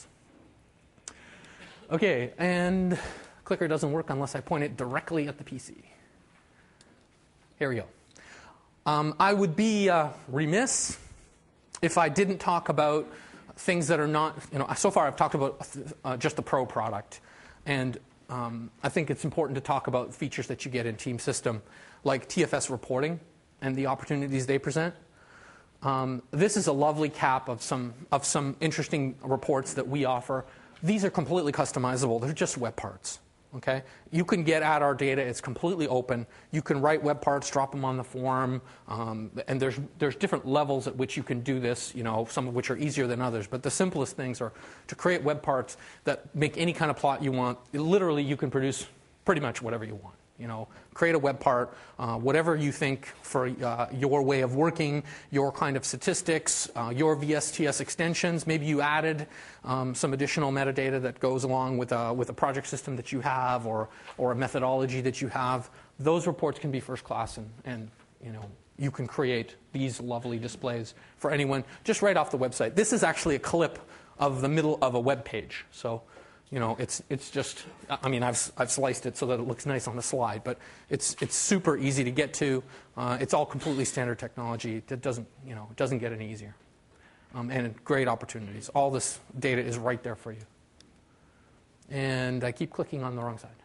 Okay, and clicker doesn't work unless I point it directly at the PC. Here we go. I would be remiss if I didn't talk about things that are not, so far I've talked about just the Pro product. And I think it's important to talk about features that you get in Team System, like TFS reporting and the opportunities they present. This is a lovely cap of some interesting reports that we offer. These are completely customizable. They're just web parts. Okay, you can get at our data. It's completely open. You can write web parts, drop them on the form, and there's different levels at which you can do this. Some of which are easier than others. But the simplest things are to create web parts that make any kind of plot you want. Literally, you can produce pretty much whatever you want. Create a web part, whatever you think for your way of working, your kind of statistics, your VSTS extensions. Maybe you added some additional metadata that goes along with a project system that you have, or a methodology that you have. Those reports can be first class, and you can create these lovely displays for anyone just right off the website. This is actually a clip of the middle of a web page. So. It's just, I mean, I've sliced it so that it looks nice on the slide, but it's super easy to get to. It's all completely standard technology. It doesn't get any easier. And great opportunities. All this data is right there for you. And I keep clicking on the wrong side.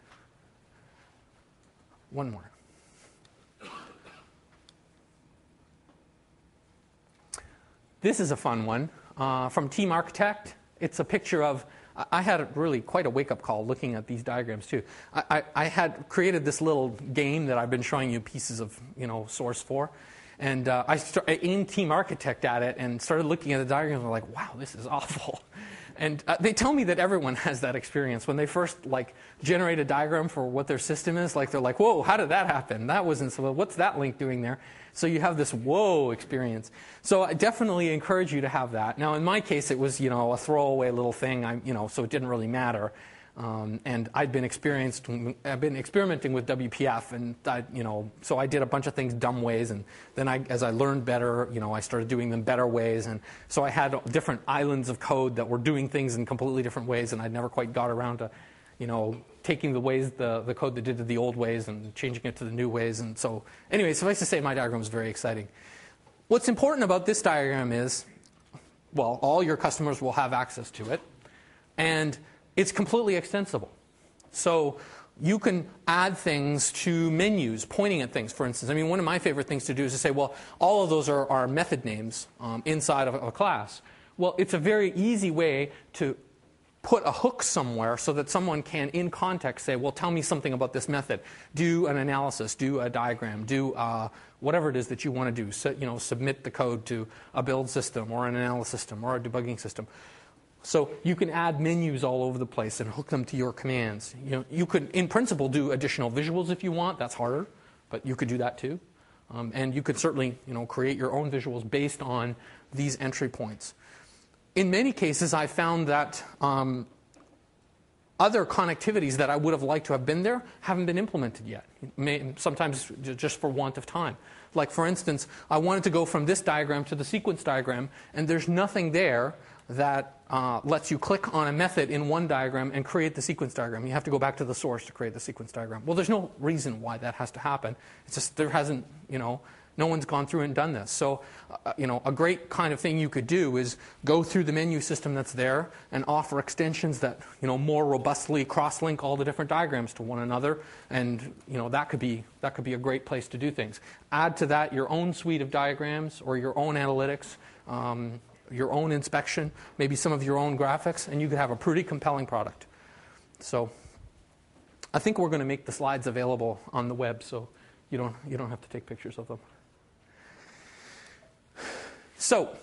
One more. This is a fun one from Team Architect. It's a picture of. I had really quite a wake-up call looking at these diagrams too. I had created this little game that I've been showing you pieces of source for, and I aimed Team Architect at it and started looking at the diagrams and I'm like, wow, this is awful. And they tell me that everyone has that experience when they first generate a diagram for what their system is. They're like, whoa, how did that happen? That wasn't so. What's that link doing there? So you have this whoa experience. So I definitely encourage you to have that. Now, in my case, it was a throwaway little thing. So it didn't really matter. And I've been experimenting with WPF, and so I did a bunch of things dumb ways, and then as I learned better, I started doing them better ways, and so I had different islands of code that were doing things in completely different ways, and I'd never quite got around to, taking the ways the code that did it the old ways and changing it to the new ways, and so anyway, suffice to say, my diagram was very exciting. What's important about this diagram is, well, all your customers will have access to it, and it's completely extensible. So you can add things to menus, pointing at things, for instance. I mean, one of my favorite things to do is to say, well, all of those are method names inside of a class. Well, it's a very easy way to put a hook somewhere so that someone can, in context, say, well, tell me something about this method. Do an analysis, do a diagram, do whatever it is that you want to do. So, submit the code to a build system or an analysis system or a debugging system. So you can add menus all over the place and hook them to your commands. You could, in principle, do additional visuals if you want. That's harder, but you could do that too. And you could certainly, create your own visuals based on these entry points. In many cases, I found that other connectivities that I would have liked to have been there haven't been implemented yet, sometimes just for want of time. Like, for instance, I wanted to go from this diagram to the sequence diagram, and there's nothing there that lets you click on a method in one diagram and create the sequence diagram. You have to go back to the source to create the sequence diagram. Well, there's no reason why that has to happen. It's just there hasn't, no one's gone through and done this. So, a great kind of thing you could do is go through the menu system that's there and offer extensions that, more robustly cross-link all the different diagrams to one another. And, that could be a great place to do things. Add to that your own suite of diagrams or your own analytics, your own inspection, maybe some of your own graphics, and you could have a pretty compelling product. So, I think we're going to make the slides available on the web, so you don't have to take pictures of them. So,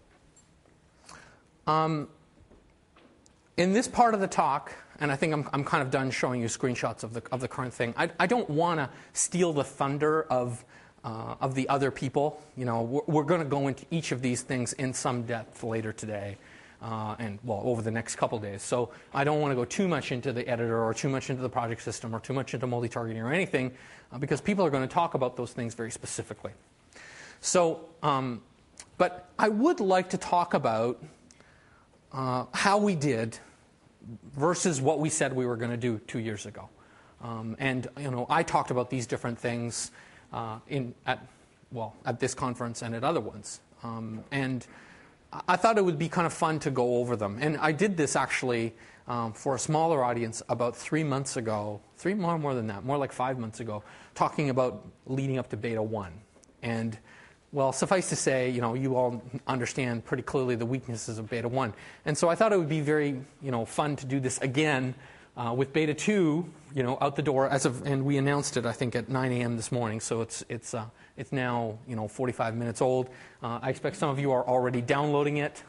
in this part of the talk, and I think I'm kind of done showing you screenshots of the current thing. I don't want to steal the thunder of the other people. We're going to go into each of these things in some depth later today, over the next couple days. So I don't want to go too much into the editor or too much into the project system or too much into multi-targeting or anything, because people are going to talk about those things very specifically. So. But I would like to talk about how we did versus what we said we were going to do 2 years ago. I talked about these different things at this conference and at other ones. And I thought it would be kind of fun to go over them. And I did this actually for a smaller audience about 3 months ago, more than that, more like 5 months ago, talking about leading up to Beta 1. And well, suffice to say, you all understand pretty clearly the weaknesses of Beta 1. And so I thought it would be very, fun to do this again with Beta 2, out the door and we announced it, I think, at 9 a.m. this morning. So it's now, 45 minutes old. I expect some of you are already downloading it.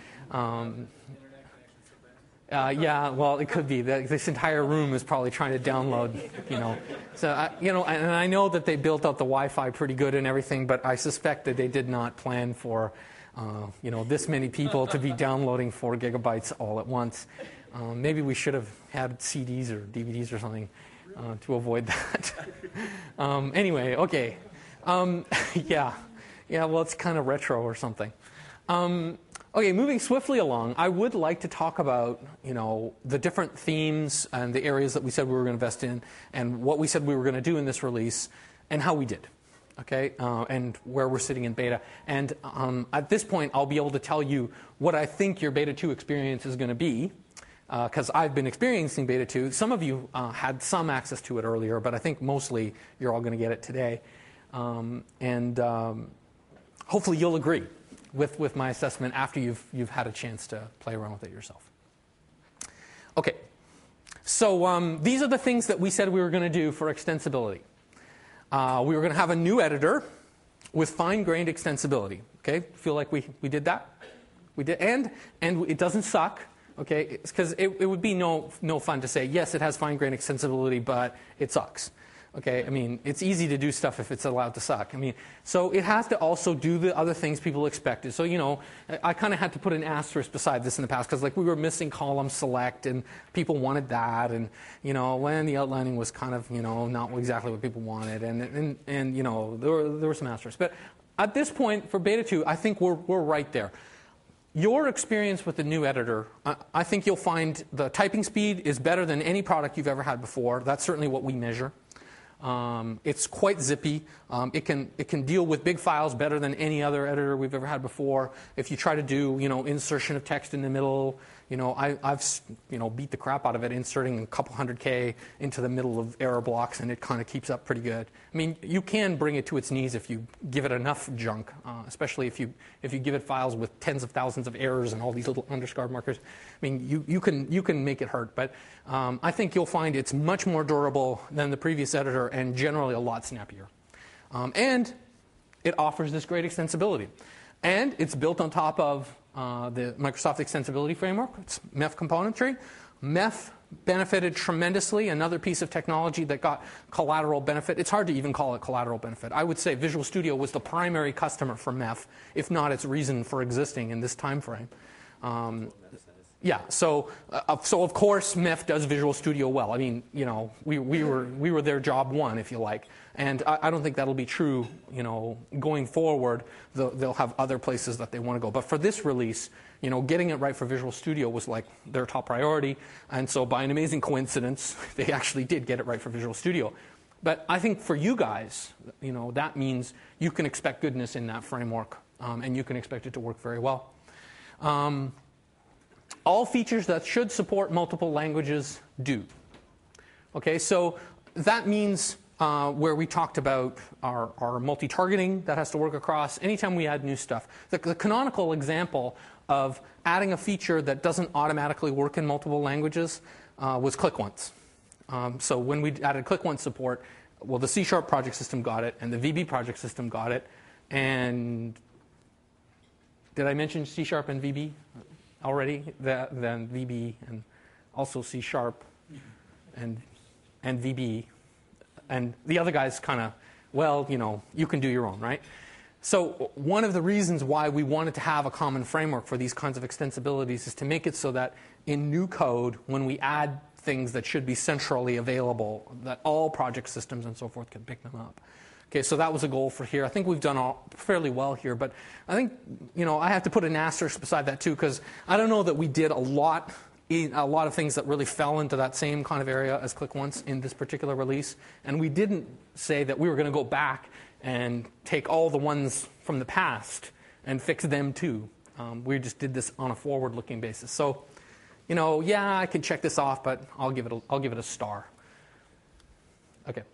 Yeah, well, it could be. This entire room is probably trying to download, So, and I know that they built out the Wi-Fi pretty good and everything, but I suspect that they did not plan for, this many people to be downloading 4 gigabytes all at once. Maybe we should have had CDs or DVDs or something to avoid that. Anyway, okay. Yeah, well, it's kind of retro or something. Okay, moving swiftly along, I would like to talk about, the different themes and the areas that we said we were going to invest in and what we said we were going to do in this release and how we did, okay, and where we're sitting in beta. And at this point, I'll be able to tell you what I think your Beta 2 experience is going to be, because I've been experiencing Beta 2. Some of you had some access to it earlier, but I think mostly you're all going to get it today. Hopefully you'll agree with my assessment after you've had a chance to play around with it yourself. Okay, so these are the things that we said we were going to do for extensibility. We were going to have a new editor with fine-grained extensibility. Okay, feel like we did that? We did, and it doesn't suck. Okay, because it would be no fun to say yes, it has fine-grained extensibility, but it sucks. Okay, I mean, it's easy to do stuff if it's allowed to suck. I mean, so it has to also do the other things people expected. So, I kind of had to put an asterisk beside this in the past because, we were missing column select and people wanted that. And, when the outlining was kind of, not exactly what people wanted. And there were some asterisks. But at this point, for Beta 2, I think we're right there. Your experience with the new editor, I think you'll find the typing speed is better than any product you've ever had before. That's certainly what we measure. It's quite zippy. It can deal with big files better than any other editor we've ever had before. If you try to do, insertion of text in the middle, I've beat the crap out of it, inserting a couple hundred K into the middle of error blocks, and it kind of keeps up pretty good. I mean, you can bring it to its knees if you give it enough junk, especially if you give it files with tens of thousands of errors and all these little underscore markers. I mean, you can make it hurt, but I think you'll find it's much more durable than the previous editor and generally a lot snappier. And it offers this great extensibility. And it's built on top of the Microsoft Extensibility Framework. It's MEF componentry. MEF benefited tremendously. Another piece of technology that got collateral benefit. It's hard to even call it collateral benefit. I would say Visual Studio was the primary customer for MEF, if not its reason for existing in this time frame. Yeah, so of course MEF does Visual Studio well. I mean, we were their job one, if you like, and I don't think that'll be true. Going forward, they'll have other places that they want to go. But for this release, getting it right for Visual Studio was like their top priority, and so by an amazing coincidence, they actually did get it right for Visual Studio. But I think for you guys, that means you can expect goodness in that framework, and you can expect it to work very well. All features that should support multiple languages do. Okay, so that means where we talked about our multi-targeting that has to work across, anytime we add new stuff. The canonical example of adding a feature that doesn't automatically work in multiple languages was Click Once. So when we added Click Once support, well, the C# project system got it, and the VB project system got it. And did I mention C# and VB? Already, then VB and also C# and VB. And the other guys kind of, well, you can do your own, right? So one of the reasons why we wanted to have a common framework for these kinds of extensibilities is to make it so that in new code, when we add things that should be centrally available, that all project systems and so forth can pick them up. Okay, so that was a goal for here. I think we've done fairly well here, but I think I have to put an asterisk beside that too, because I don't know that we did a lot of things that really fell into that same kind of area as Click Once in this particular release, and we didn't say that we were going to go back and take all the ones from the past and fix them too. We just did this on a forward-looking basis. So, yeah, I can check this off, but I'll give it a star. Okay.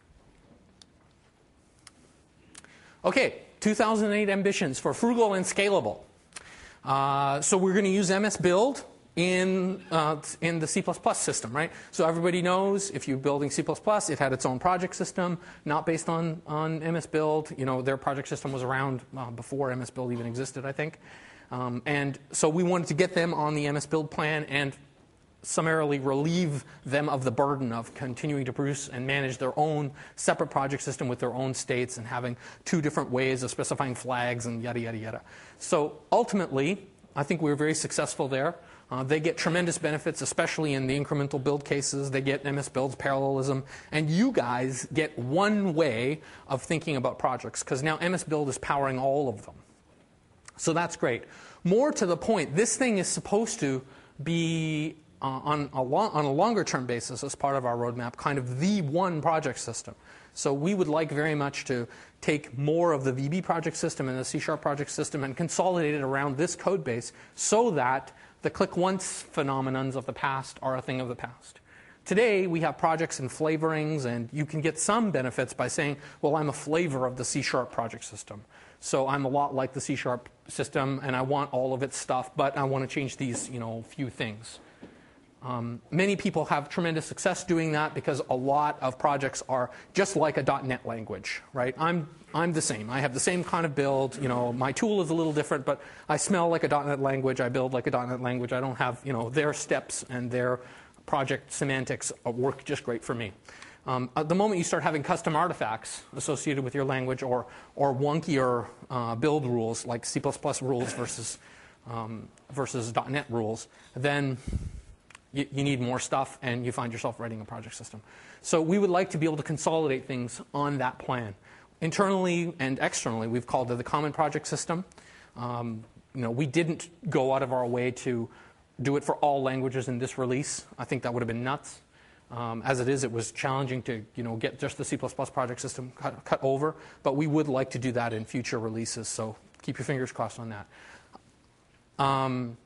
Okay, 2008 ambitions for frugal and scalable. So we're going to use MS Build in the C++ system, right? So everybody knows if you're building C++, it had its own project system, not based on MS Build. Their project system was around before MS Build even existed, I think. And so we wanted to get them on the MS Build plan and summarily relieve them of the burden of continuing to produce and manage their own separate project system with their own states and having two different ways of specifying flags and yada, yada, yada. So ultimately, I think we were very successful there. They get tremendous benefits, especially in the incremental build cases. They get MS Build's parallelism. And you guys get one way of thinking about projects, because now MS Build is powering all of them. So that's great. More to the point, this thing is supposed to be on a longer-term basis as part of our roadmap, kind of the one project system. So we would like very much to take more of the VB project system and the C# project system and consolidate it around this code base so that the Click Once phenomenons of the past are a thing of the past. Today, we have projects and flavorings, and you can get some benefits by saying, well, I'm a flavor of the C# project system. So I'm a lot like the C# system, and I want all of its stuff, but I want to change these few things. Many people have tremendous success doing that because a lot of projects are just like a .NET language, right? I'm the same. I have the same kind of build. My tool is a little different, but I smell like a .NET language. I build like a .NET language. I don't have their steps and their project semantics work just great for me. At the moment you start having custom artifacts associated with your language or wonkier build rules like C++ rules versus .NET rules, then you need more stuff, and you find yourself writing a project system. So we would like to be able to consolidate things on that plan. Internally and externally, we've called it the Common Project System. We didn't go out of our way to do it for all languages in this release. I think that would have been nuts. As it is, it was challenging to get just the C++ project system cut over, but we would like to do that in future releases, so keep your fingers crossed on that.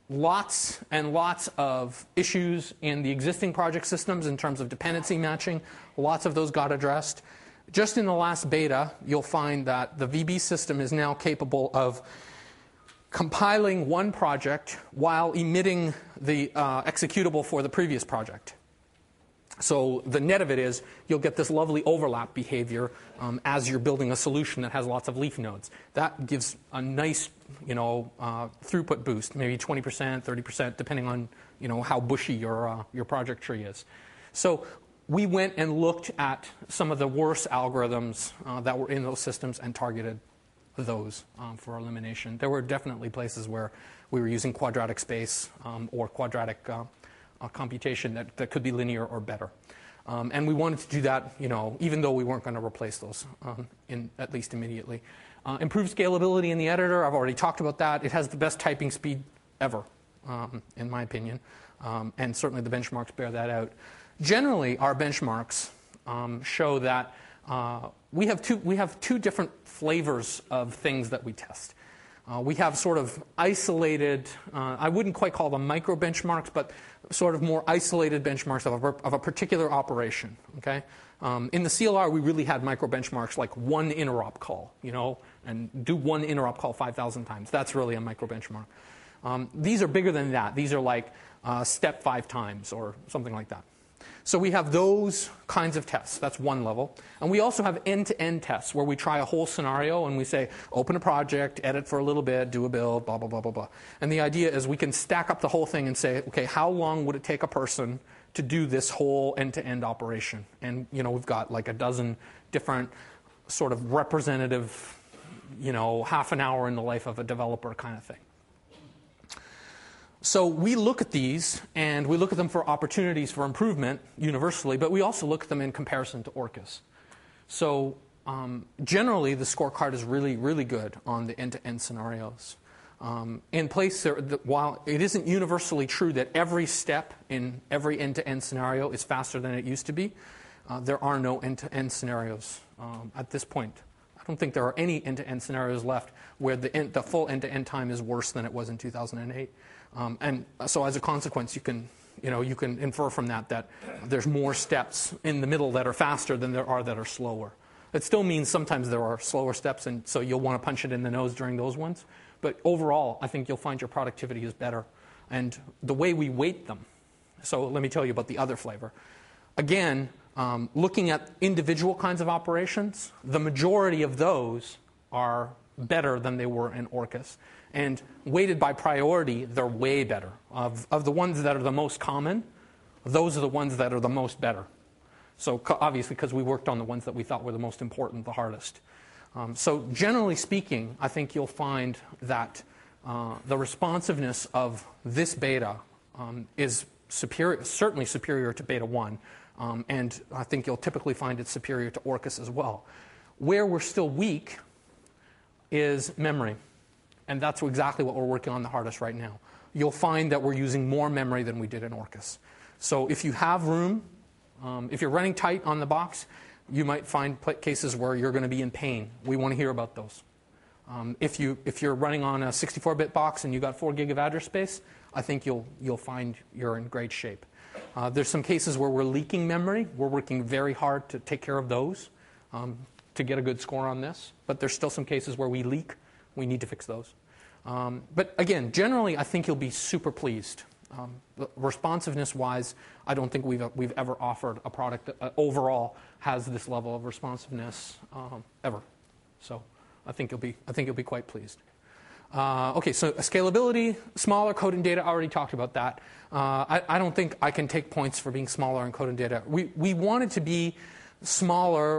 lots and lots of issues in the existing project systems in terms of dependency matching. Lots of those got addressed. Just in the last beta, you'll find that the VB system is now capable of compiling one project while emitting the executable for the previous project. So the net of it is you'll get this lovely overlap behavior as you're building a solution that has lots of leaf nodes. That gives a nice, throughput boost, maybe 20%, 30%, depending on, how bushy your project tree is. So we went and looked at some of the worst algorithms that were in those systems and targeted those for elimination. There were definitely places where we were using quadratic space or quadratic computation that could be linear or better. And we wanted to do that, even though we weren't going to replace those, at least immediately. Improved scalability in the editor, I've already talked about that. It has the best typing speed ever, in my opinion. And certainly the benchmarks bear that out. Generally, our benchmarks show that we have two different flavors of things that we test. We have sort of isolated, I wouldn't quite call them micro benchmarks, but sort of more isolated benchmarks of a particular operation. Okay? In the CLR, we really had micro benchmarks like one interop call, and do one interop call 5,000 times. That's really a micro benchmark. These are bigger than that. These are like step 5 times or something like that. So we have those kinds of tests. That's one level. And we also have end-to-end tests where we try a whole scenario and we say, open a project, edit for a little bit, do a build, blah, blah, blah, blah, blah. And the idea is we can stack up the whole thing and say, okay, how long would it take a person to do this whole end-to-end operation? And, we've got like a dozen different sort of representative, half an hour in the life of a developer kind of thing. So we look at these, and we look at them for opportunities for improvement universally, but we also look at them in comparison to ORCIS. So generally, the scorecard is really, really good on the end-to-end scenarios. In place, while it isn't universally true that every step in every end-to-end scenario is faster than it used to be, there are no end-to-end scenarios at this point. I don't think there are any end-to-end scenarios left where the full end-to-end time is worse than it was in 2008. And so as a consequence, you can infer from that there's more steps in the middle that are faster than there are that are slower. It still means sometimes there are slower steps, and so you'll want to punch it in the nose during those ones. But overall, I think you'll find your productivity is better. And the way we weight them, so let me tell you about the other flavor. Again, looking at individual kinds of operations, the majority of those are better than they were in ORCIS. And weighted by priority, they're way better. Of the ones that are the most common, those are the ones that are the most better. So obviously, because we worked on the ones that we thought were the most important, the hardest. So generally speaking, I think you'll find that the responsiveness of this beta is certainly superior to beta 1. And I think you'll typically find it superior to ORCIS as well. Where we're still weak is memory. And that's exactly what we're working on the hardest right now. You'll find that we're using more memory than we did in ORCIS. So if you have room, if you're running tight on the box, you might find cases where you're going to be in pain. We want to hear about those. If you're running on a 64-bit box and you got 4 gig of address space, I think you'll find you're in great shape. There's some cases where we're leaking memory. We're working very hard to take care of those to get a good score on this. But there's still some cases where we leak. We need to fix those. But again, generally, I think you'll be super pleased. Responsiveness-wise, I don't think we've ever offered a product that overall has this level of responsiveness ever. So I think you'll be quite pleased. Okay, so scalability, smaller code and data. I already talked about that. I don't think I can take points for being smaller in code and data. We wanted to be smaller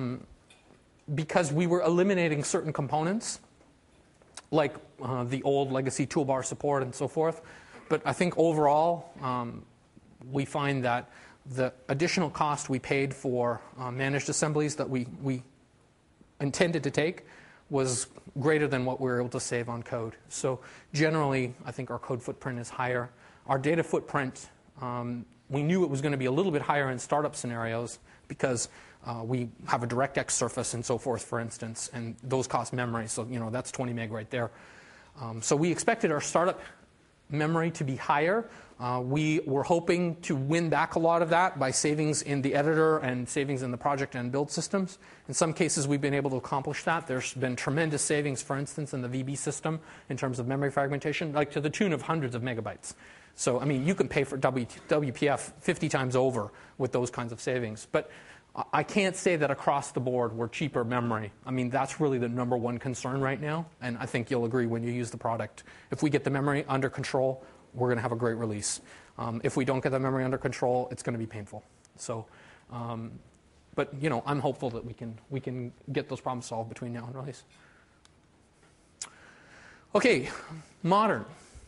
because we were eliminating certain components, like the old legacy toolbar support and so forth. But I think overall, we find that the additional cost we paid for managed assemblies that we intended to take was greater than what we were able to save on code. So generally, I think our code footprint is higher. Our data footprint, we knew it was going to be a little bit higher in startup scenarios because we have a DirectX surface and so forth, for instance, and those cost memory. So that's 20 meg right there. So we expected our startup memory to be higher. We were hoping to win back a lot of that by savings in the editor and savings in the project and build systems. In some cases, we've been able to accomplish that. There's been tremendous savings, for instance, in the VB system in terms of memory fragmentation, like to the tune of hundreds of megabytes. So, I mean, you can pay for WPF 50 times over with those kinds of savings. But I can't say that across the board we're cheaper memory. I mean, that's really the number one concern right now. And I think you'll agree when you use the product. If we get the memory under control, we're going to have a great release. If we don't get the memory under control, it's going to be painful. So, but you know, I'm hopeful that we can get those problems solved between now and release. Okay, modern.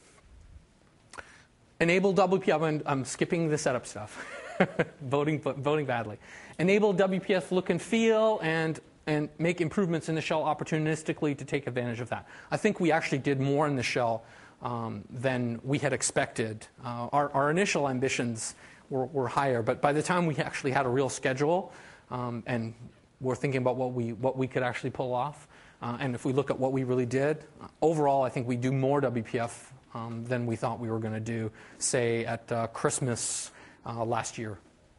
Enable WPF. I'm skipping the setup stuff. voting badly. Enable WPF look and feel and make improvements in the shell opportunistically to take advantage of that. I think we actually did more in the shell than we had expected. Our initial ambitions were higher, but by the time we actually had a real schedule and we're thinking about what we could actually pull off, and if we look at what we really did, overall I think we do more WPF than we thought we were going to do, say at Christmas last year.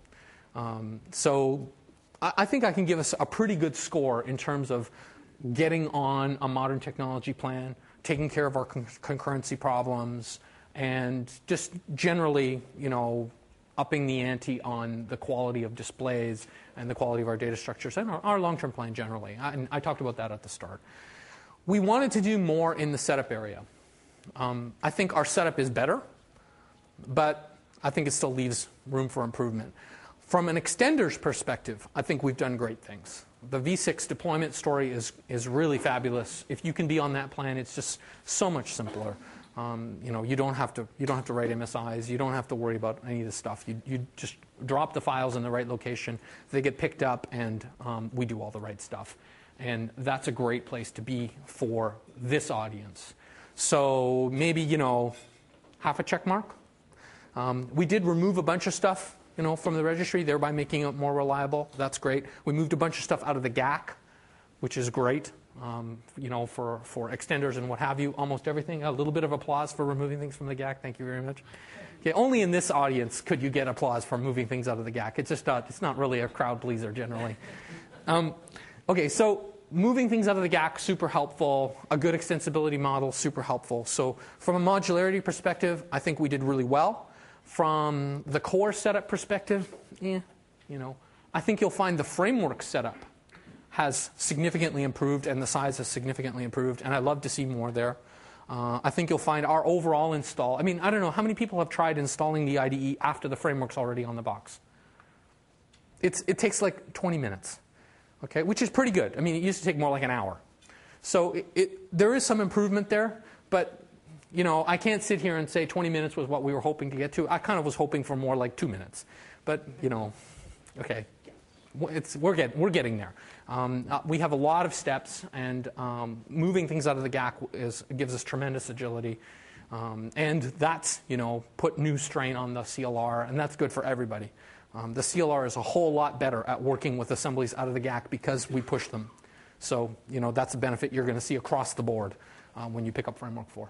So I think I can give us a pretty good score in terms of getting on a modern technology plan, taking care of our concurrency problems, and just generally, you know, upping the ante on the quality of displays and the quality of our data structures and our long-term plan generally. I talked about that at the start. We wanted to do more in the setup area. I think our setup is better, but I think it still leaves room for improvement. From an extenders perspective, I think we've done great things. The V6 deployment story is really fabulous. If you can be on that plan, it's just so much simpler. You know, you don't have to write MSIs. You don't have to worry about any of this stuff. You just drop the files in the right location. They get picked up, and we do all the right stuff. And that's a great place to be for this audience. So maybe, you know, half a check mark. We did remove a bunch of stuff, you know, from the registry, thereby making it more reliable. That's great. We moved a bunch of stuff out of the GAC, which is great, you know, for extenders and what have you. Almost everything. A little bit of applause for removing things from the GAC. Thank you very much. Okay, only in this audience could you get applause for moving things out of the GAC. It's just it's not really a crowd pleaser generally. Okay, so moving things out of the GAC, super helpful. A good extensibility model, super helpful. So from a modularity perspective, I think we did really well. From the core setup perspective, you know, I think you'll find the framework setup has significantly improved and the size has significantly improved, and I'd love to see more there. I think you'll find our overall install. I mean, I don't know, how many people have tried installing the IDE after the framework's already on the box? It takes like 20 minutes, okay, which is pretty good. I mean, it used to take more like an hour. So there is some improvement there, but you know, I can't sit here and say 20 minutes was what we were hoping to get to. I kind of was hoping for more like 2 minutes. But, you know, okay, we're getting there. We have a lot of steps, and moving things out of the GAC gives us tremendous agility. And that's, you know, put new strain on the CLR, and that's good for everybody. The CLR is a whole lot better at working with assemblies out of the GAC because we push them. So, you know, that's a benefit you're going to see across the board when you pick up Framework 4.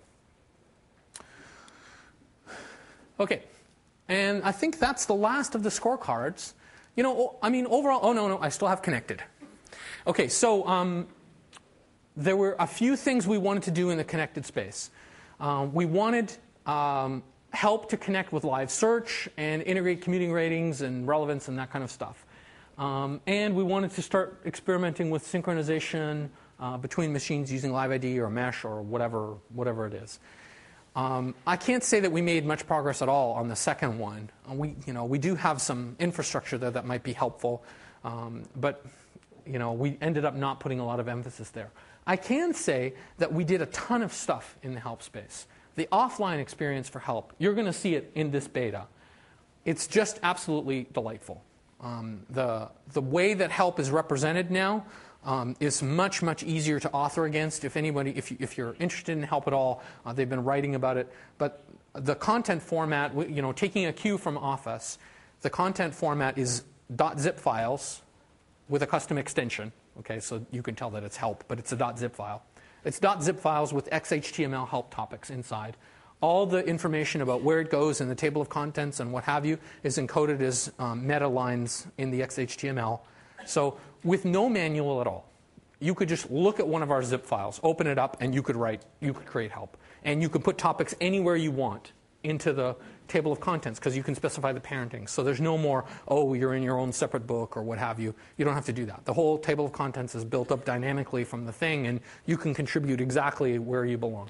Okay, and I think that's the last of the scorecards. You know, I mean, overall, oh, no, I still have connected. Okay, so there were a few things we wanted to do in the connected space. We wanted help to connect with live search and integrate commuting ratings and relevance and that kind of stuff. And we wanted to start experimenting with synchronization between machines using LiveID or Mesh or whatever it is. I can't say that we made much progress at all on the second one. We do have some infrastructure there that might be helpful, but you know, we ended up not putting a lot of emphasis there. I can say that we did a ton of stuff in the help space. The offline experience for help, you're going to see it in this beta. It's just absolutely delightful. The way that help is represented now is much, much easier to author against. If you're interested in help at all, they've been writing about it. But the content format, you know, taking a cue from Office, the content format is .zip files with a custom extension. Okay, so you can tell that it's help, but it's a .zip file. It's .zip files with XHTML help topics inside. all the information about where it goes in the table of contents and what have you is encoded as meta lines in the XHTML. So with no manual at all, you could just look at one of our zip files, open it up, and you could create help. And you could put topics anywhere you want into the table of contents because you can specify the parenting. So there's no more, oh, you're in your own separate book or what have you. You don't have to do that. The whole table of contents is built up dynamically from the thing, and you can contribute exactly where you belong.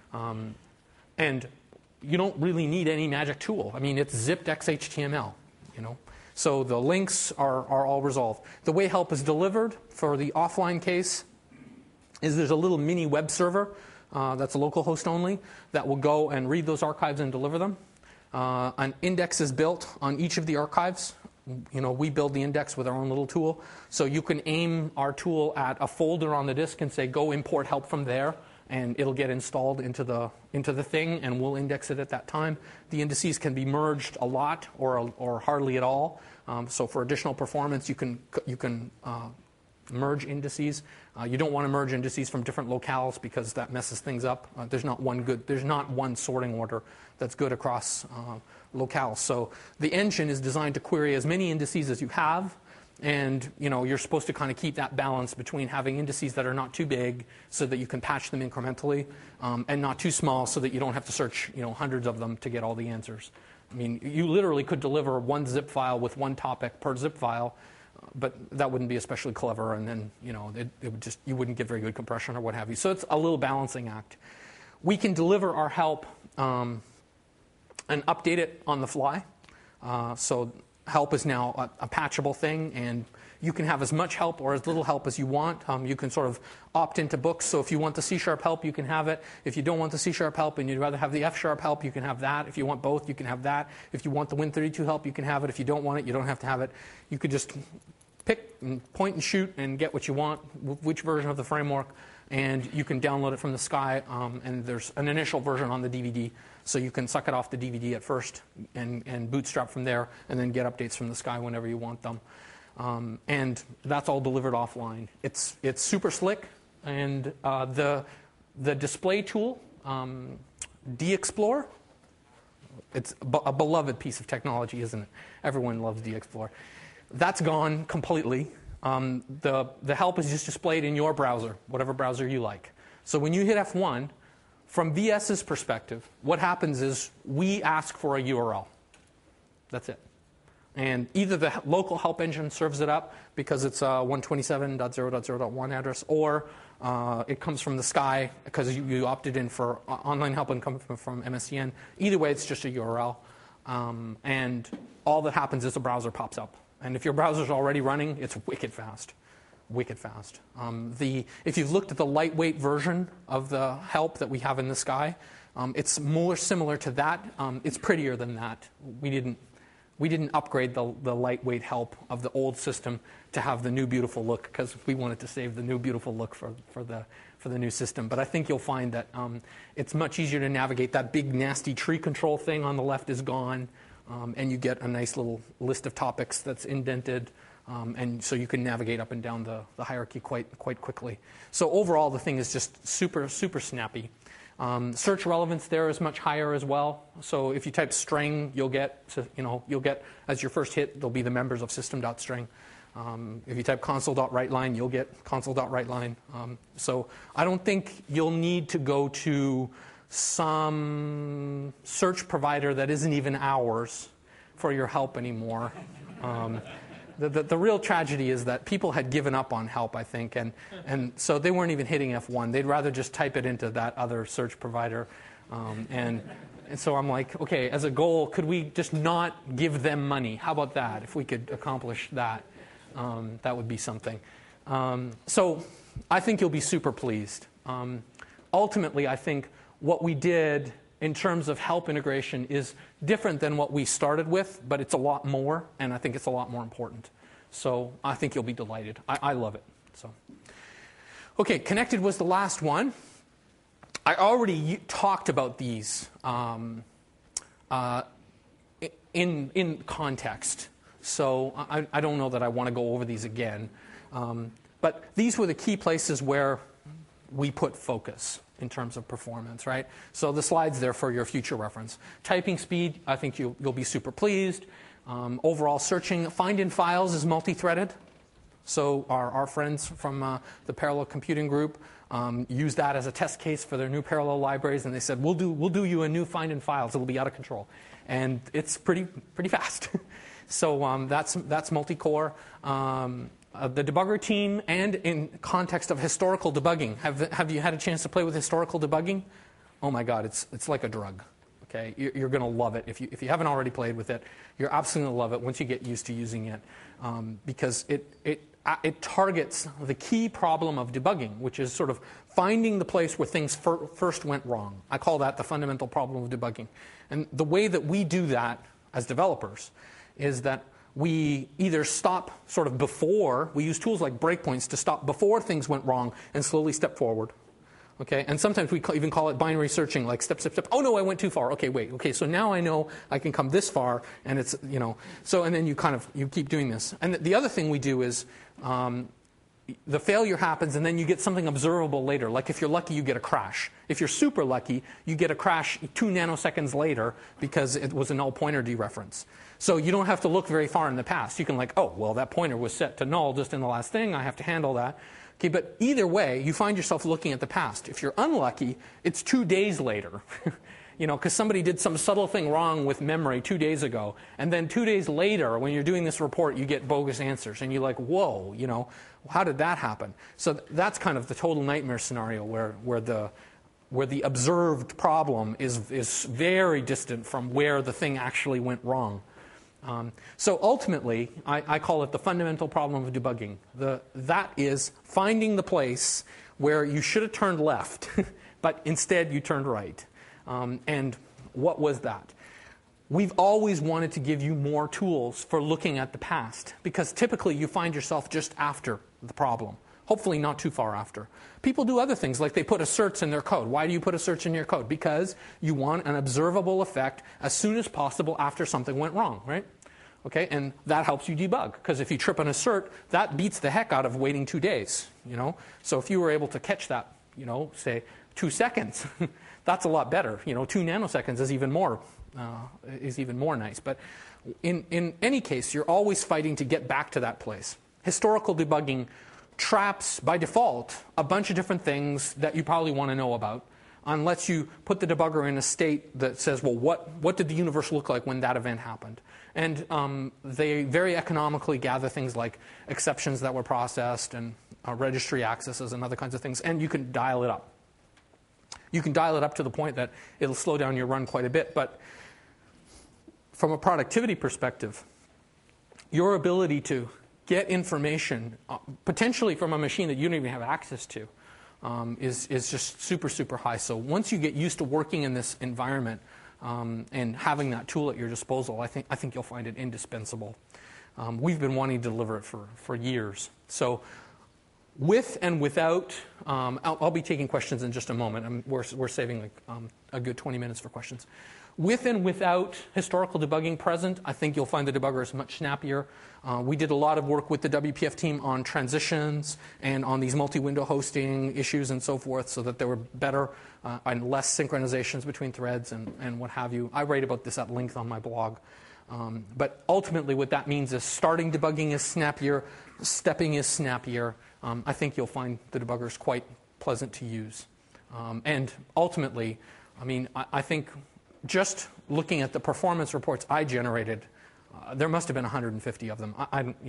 And you don't really need any magic tool. I mean, it's zipped XHTML, you know. So the links are all resolved. The way help is delivered for the offline case is there's a little mini web server that's a local host only that will go and read those archives and deliver them. An index is built on each of the archives. You know, we build the index with our own little tool. So you can aim our tool at a folder on the disk and say, go import help from there. And it'll get installed into the thing, and we'll index it at that time. The indices can be merged a lot or hardly at all. So for additional performance, you can merge indices. You don't want to merge indices from different locales because that messes things up. There's not one sorting order that's good across locales. So the engine is designed to query as many indices as you have. And you're supposed to kind of keep that balance between having indices that are not too big so that you can patch them incrementally, and not too small so that you don't have to search hundreds of them to get all the answers. I mean, you literally could deliver one zip file with one topic per zip file, but that wouldn't be especially clever, and then it would just, you wouldn't get very good compression or what have you. So it's a little balancing act. We can deliver our help and update it on the fly. So help is now a patchable thing, and you can have as much help or as little help as you want. You can sort of opt into books. So if you want the C# help, you can have it. If you don't want the C# help and you'd rather have the F# help, you can have that. If you want both, you can have that. If you want the Win32 help, you can have it. If you don't want it, you don't have to have it. You could just pick and point and shoot and get what you want, which version of the framework, and you can download it from the Sky, and there's an initial version on the DVD. So you can suck it off the DVD at first and bootstrap from there, and then get updates from the Sky whenever you want them. And that's all delivered offline. It's super slick, and the display tool, DXplore, it's a beloved piece of technology, isn't it? Everyone loves DXplore. That's gone completely. The help is just displayed in your browser, whatever browser you like. So when you hit F1, from VS's perspective, what happens is we ask for a URL. That's it. And either the local help engine serves it up because it's a 127.0.0.1 address, or it comes from the Sky because you opted in for online help and come from MSDN. Either way, it's just a URL. And all that happens is a browser pops up. And if your browser's already running, it's wicked fast. Wicked fast. If you've looked at the lightweight version of the help that we have in the Sky, it's more similar to that. It's prettier than that. We didn't upgrade the lightweight help of the old system to have the new beautiful look because we wanted to save the new beautiful look for the new system. But I think you'll find that it's much easier to navigate. That big nasty tree control thing on the left is gone, and you get a nice little list of topics that's indented. And so you can navigate up and down the hierarchy quite quickly. So overall, the thing is just super snappy. Search relevance there is much higher as well. So if you type string, you'll get as your first hit, there'll be the members of system.string. If you type console.writeline, you'll get console.writeline. So I don't think you'll need to go to some search provider that isn't even ours for your help anymore. The real tragedy is that people had given up on help, I think, and so they weren't even hitting F1. They'd rather just type it into that other search provider. And so I'm like, okay, as a goal, could we just not give them money? How about that? If we could accomplish that, that would be something. So I think you'll be super pleased. Ultimately, I think what we did in terms of help integration is different than what we started with, but it's a lot more, and I think it's a lot more important. So I think you'll be delighted. I love it. So, okay, connected was the last one. I already talked about these in context, so I don't know that I want to go over these again. But these were the key places where we put focus. in terms of performance, right? So the slide's there for your future reference. Typing speed, I think you'll be super pleased. Overall searching, find in files is multi-threaded. So our friends from the Parallel Computing Group used that as a test case for their new parallel libraries, and they said, we'll do you a new find in files. It'll be out of control. And it's pretty fast. So that's multi-core. The debugger team, and in context of historical debugging, have you had a chance to play with historical debugging? Oh my God, it's like a drug. Okay, you're going to love it if you haven't already played with it. You're absolutely going to love it once you get used to using it, because it targets the key problem of debugging, which is sort of finding the place where things first went wrong. I call that the fundamental problem of debugging. And the way that we do that as developers is that we either stop sort of before, we use tools like breakpoints to stop before things went wrong and slowly step forward. Okay, and sometimes we even call it binary searching, like step. Oh no, I went too far. Okay, wait. Okay, so now I know I can come this far, and it's So and then you keep doing this. And the other thing we do is the failure happens, and then you get something observable later. Like if you're lucky, you get a crash. If you're super lucky, you get a crash 2 nanoseconds later because it was a null pointer dereference. So you don't have to look very far in the past. You can oh, well, that pointer was set to null just in the last thing. I have to handle that. Okay, but either way, you find yourself looking at the past. If you're unlucky, it's 2 days later. Because somebody did some subtle thing wrong with memory 2 days ago. And then 2 days later, when you're doing this report, you get bogus answers. And you're like, whoa, how did that happen? So that's kind of the total nightmare scenario where the observed problem is very distant from where the thing actually went wrong. So ultimately, I call it the fundamental problem of debugging. That is finding the place where you should have turned left, but instead you turned right. And what was that? We've always wanted to give you more tools for looking at the past, because typically you find yourself just after the problem. Hopefully not too far after. People do other things, like they put asserts in their code. Why do you put asserts in your code? Because you want an observable effect as soon as possible after something went wrong, right? Okay, and that helps you debug, because if you trip an assert, that beats the heck out of waiting 2 days. So if you were able to catch that, say 2 seconds, that's a lot better. 2 nanoseconds is even more nice. But in any case, you're always fighting to get back to that place. Historical debugging traps, by default, a bunch of different things that you probably want to know about, unless you put the debugger in a state that says, well, what did the universe look like when that event happened? And they very economically gather things like exceptions that were processed and registry accesses and other kinds of things, and you can dial it up. You can dial it up to the point that it'll slow down your run quite a bit, but from a productivity perspective, your ability to get information, potentially from a machine that you don't even have access to, is just super, super high. So once you get used to working in this environment and having that tool at your disposal, I think you'll find it indispensable. We've been wanting to deliver it for years. So with and without, I'll be taking questions in just a moment. We're saving a good 20 minutes for questions. With and without historical debugging present, I think you'll find the debugger is much snappier. We did a lot of work with the WPF team on transitions and on these multi-window hosting issues and so forth, so that there were better and less synchronizations between threads and what have you. I write about this at length on my blog. But ultimately what that means is starting debugging is snappier, stepping is snappier. I think you'll find the debugger is quite pleasant to use. And ultimately, I think just looking at the performance reports I generated, there must have been 150 of them.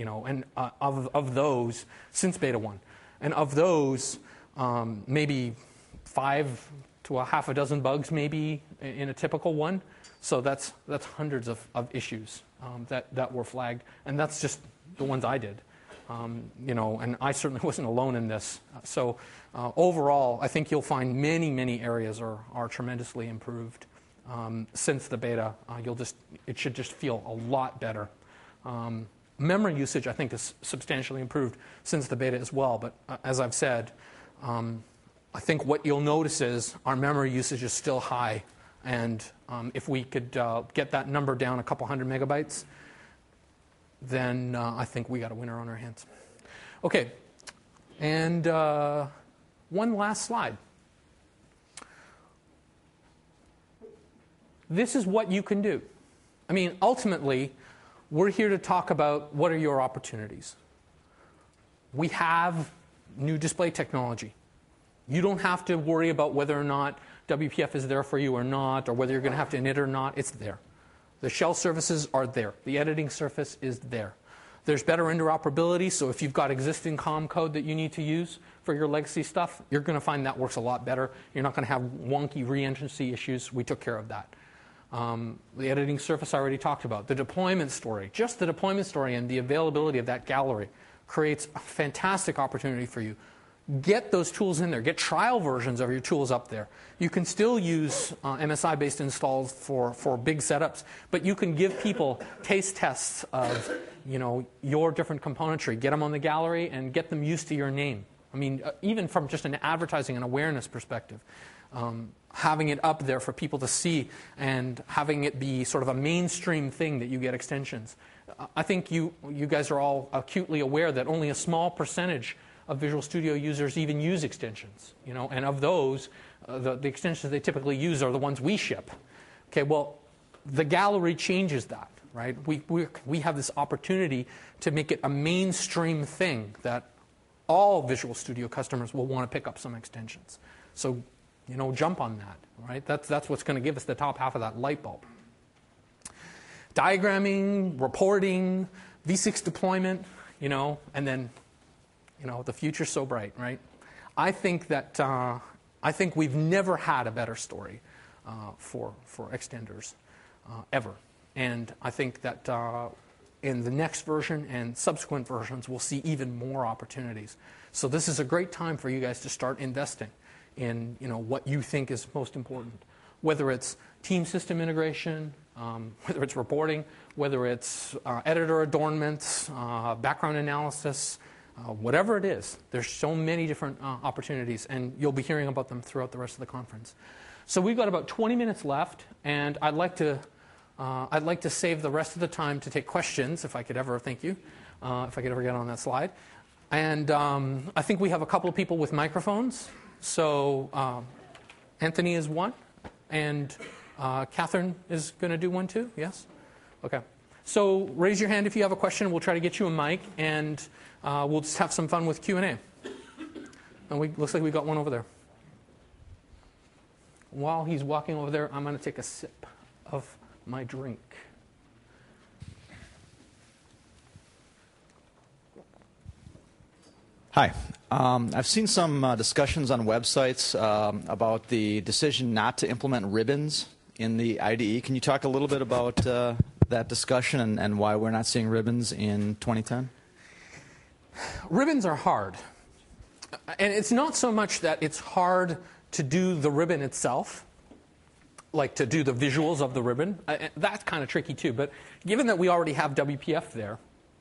Of those, since Beta 1. And of those, maybe 5 to a half a dozen bugs maybe in a typical one. So that's hundreds of issues that were flagged. And that's just the ones I did. And I certainly wasn't alone in this. So overall, I think you'll find many areas are tremendously improved. Since the beta, it should just feel a lot better. Memory usage, I think, is substantially improved since the beta as well. But as I've said, I think what you'll notice is our memory usage is still high. And if we could get that number down a couple hundred megabytes, then I think we got a winner on our hands. Okay, and one last slide. this is what you can do. I mean, ultimately, we're here to talk about what are your opportunities. We have new display technology. You don't have to worry about whether or not WPF is there for you or not, or whether you're going to have to init or not. It's there. The shell services are there. The editing surface is there. There's better interoperability, so if you've got existing COM code that you need to use for your legacy stuff, you're going to find that works a lot better. You're not going to have wonky reentrancy issues. We took care of that. The editing surface I already talked about. The deployment story, just the deployment story and the availability of that gallery creates a fantastic opportunity for you. Get those tools in there. Get trial versions of your tools up there. You can still use MSI-based installs for big setups, but you can give people taste tests of your different componentry. Get them on the gallery and get them used to your name. I mean, even from just an advertising and awareness perspective, having it up there for people to see and having it be sort of a mainstream thing that you get extensions. I think you guys are all acutely aware that only a small percentage of Visual Studio users even use extensions, and of those, the extensions they typically use are the ones we ship. Okay, well, the gallery changes that, right? We have this opportunity to make it a mainstream thing that all Visual Studio customers will want to pick up some extensions. So, jump on that, right? That's what's going to give us the top half of that light bulb. Diagramming, reporting, V6 deployment, and then the future's so bright, right? I think we've never had a better story for extenders ever, and I think that in the next version and subsequent versions, we'll see even more opportunities. So this is a great time for you guys to start investing in what you think is most important, whether it's team system integration, whether it's reporting, whether it's editor adornments, background analysis. Whatever it is, there's so many different opportunities, and you'll be hearing about them throughout the rest of the conference. So we've got about 20 minutes left, and I'd like to save the rest of the time to take questions, if I could ever, thank you, if I could ever get on that slide. And I think we have a couple of people with microphones. So Anthony is one, and Catherine is going to do one too, yes? Okay. So raise your hand if you have a question. We'll try to get you a mic, and we'll just have some fun with Q&A. And looks like we got one over there. While he's walking over there, I'm going to take a sip of my drink. Hi. I've seen some discussions on websites about the decision not to implement ribbons in the IDE. Can you talk a little bit about that discussion and why we're not seeing ribbons in 2010? Ribbons are hard. And it's not so much that it's hard to do the ribbon itself, like to do the visuals of the ribbon. That's kind of tricky too. But given that we already have WPF there,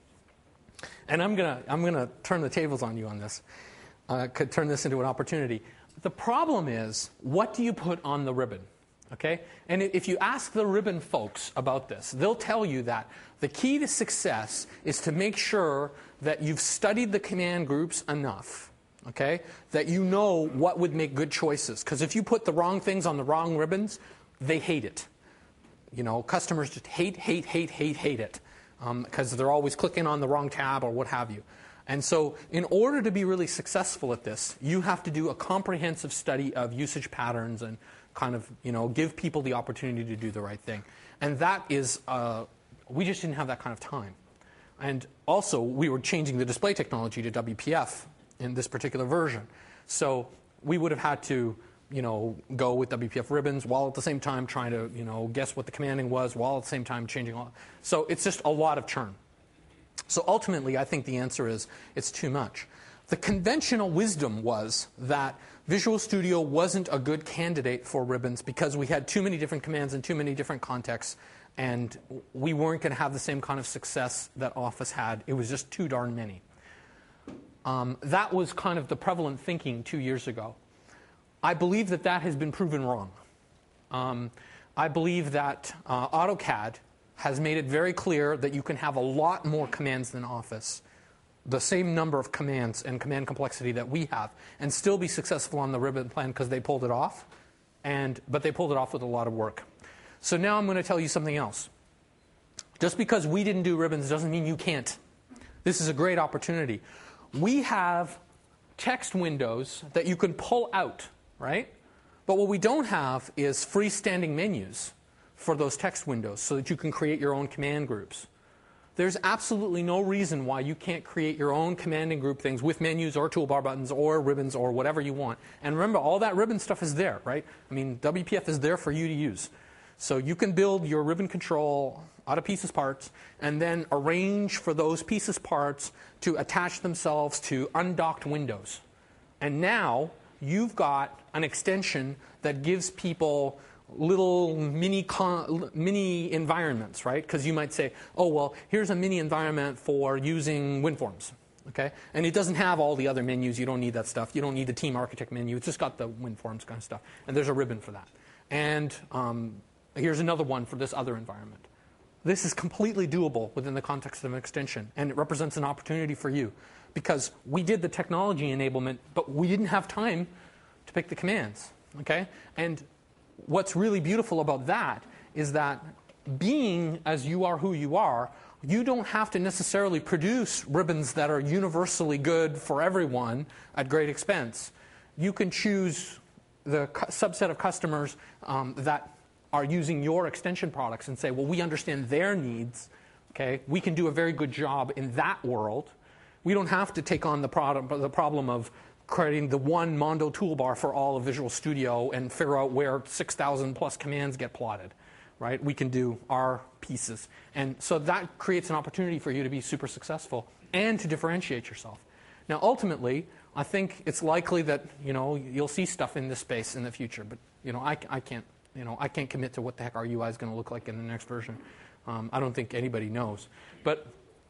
and I'm gonna turn the tables on you on this, could turn this into an opportunity. The problem is, what do you put on the ribbon? Okay? And if you ask the ribbon folks about this, they'll tell you that the key to success is to make sure that you've studied the command groups enough, okay, that you know what would make good choices. Because if you put the wrong things on the wrong ribbons, they hate it. Customers just hate it because they're always clicking on the wrong tab or what have you. And so in order to be really successful at this, you have to do a comprehensive study of usage patterns and kind of, give people the opportunity to do the right thing. And that is, we just didn't have that kind of time. And also, we were changing the display technology to WPF in this particular version. So we would have had to, go with WPF ribbons while at the same time trying to, guess what the commanding was while at the same time changing all. So it's just a lot of churn. So ultimately, I think the answer is it's too much. The conventional wisdom was that Visual Studio wasn't a good candidate for ribbons because we had too many different commands in too many different contexts, and we weren't going to have the same kind of success that Office had. It was just too darn many. That was kind of the prevalent thinking 2 years ago. I believe that has been proven wrong. I believe that AutoCAD has made it very clear that you can have a lot more commands than Office, the same number of commands and command complexity that we have, and still be successful on the ribbon plan because they pulled it off, but they pulled it off with a lot of work. So now I'm going to tell you something else. Just because we didn't do ribbons doesn't mean you can't. This is a great opportunity. We have text windows that you can pull out, right? But what we don't have is freestanding menus for those text windows so that you can create your own command groups. There's absolutely no reason why you can't create your own command and group things with menus or toolbar buttons or ribbons or whatever you want. And remember, all that ribbon stuff is there, right? I mean, WPF is there for you to use. So you can build your ribbon control out of pieces parts and then arrange for those pieces parts to attach themselves to undocked windows. And now you've got an extension that gives people little mini environments, right? Because you might say, oh, well, here's a mini environment for using WinForms, okay? And it doesn't have all the other menus. You don't need that stuff. You don't need the Team Architect menu. It's just got the WinForms kind of stuff. And there's a ribbon for that. And here's another one for this other environment. This is completely doable within the context of an extension, and it represents an opportunity for you because we did the technology enablement, but we didn't have time to pick the commands, okay? And what's really beautiful about that is that being as you are who you are, you don't have to necessarily produce ribbons that are universally good for everyone at great expense. You can choose the subset of customers that are using your extension products and say, well, we understand their needs. Okay, we can do a very good job in that world. We don't have to take on the problem of creating the one Mondo toolbar for all of Visual Studio and figure out where 6,000 plus commands get plotted. Right? We can do our pieces. And so that creates an opportunity for you to be super successful and to differentiate yourself. Now, ultimately, I think it's likely that you'll see stuff in this space in the future, but I can't commit to what the heck our UI is going to look like in the next version. I don't think anybody knows. But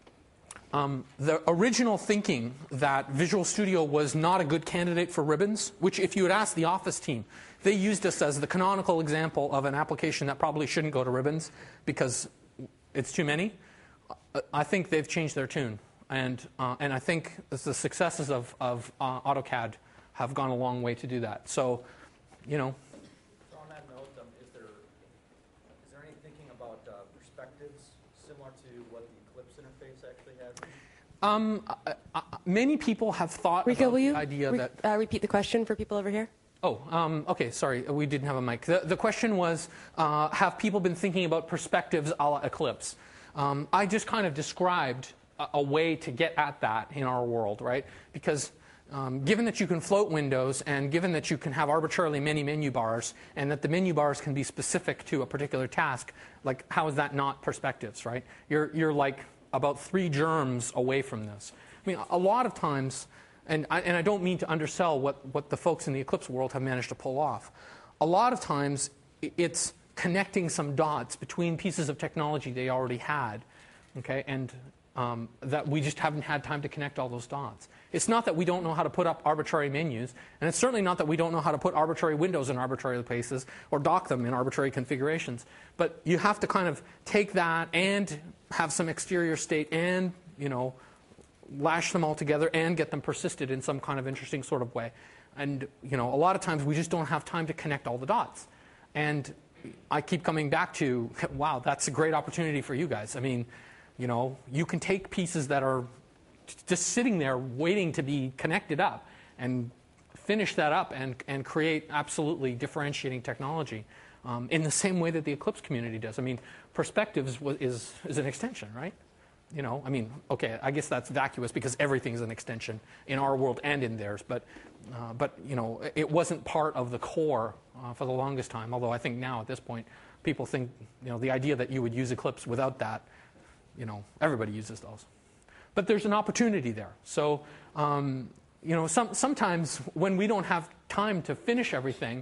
the original thinking that Visual Studio was not a good candidate for ribbons, which if you had asked the Office team, they used us as the canonical example of an application that probably shouldn't go to ribbons because it's too many. I think they've changed their tune. And I think the successes of AutoCAD have gone a long way to do that. So, So on that note, is there any thinking about perspectives similar to what the Eclipse interface actually has? Many people have thought Rico, about will you the idea that... repeat the question for people over here? Oh, okay, sorry, we didn't have a mic. The question was, have people been thinking about perspectives a la Eclipse? I just kind of described a way to get at that in our world, right? Because given that you can float windows and given that you can have arbitrarily many menu bars and that the menu bars can be specific to a particular task, like how is that not perspectives, right? You're like about 3 germs away from this. I mean, a lot of times, and I don't mean to undersell what the folks in the Eclipse world have managed to pull off. A lot of times, it's connecting some dots between pieces of technology they already had, okay, and that we just haven't had time to connect all those dots. It's not that we don't know how to put up arbitrary menus, and it's certainly not that we don't know how to put arbitrary windows in arbitrary places or dock them in arbitrary configurations. But you have to kind of take that and have some exterior state and, lash them all together and get them persisted in some kind of interesting sort of way. And, a lot of times we just don't have time to connect all the dots. And I keep coming back to, wow, that's a great opportunity for you guys. I mean, you can take pieces that are just sitting there waiting to be connected up and finish that up and create absolutely differentiating technology in the same way that the Eclipse community does. I mean, Perspectives is an extension, right? Okay, I guess that's vacuous because everything's an extension in our world and in theirs. But it wasn't part of the core for the longest time. Although I think now at this point, people think, the idea that you would use Eclipse without that, everybody uses those. But there's an opportunity there. So, sometimes when we don't have time to finish everything,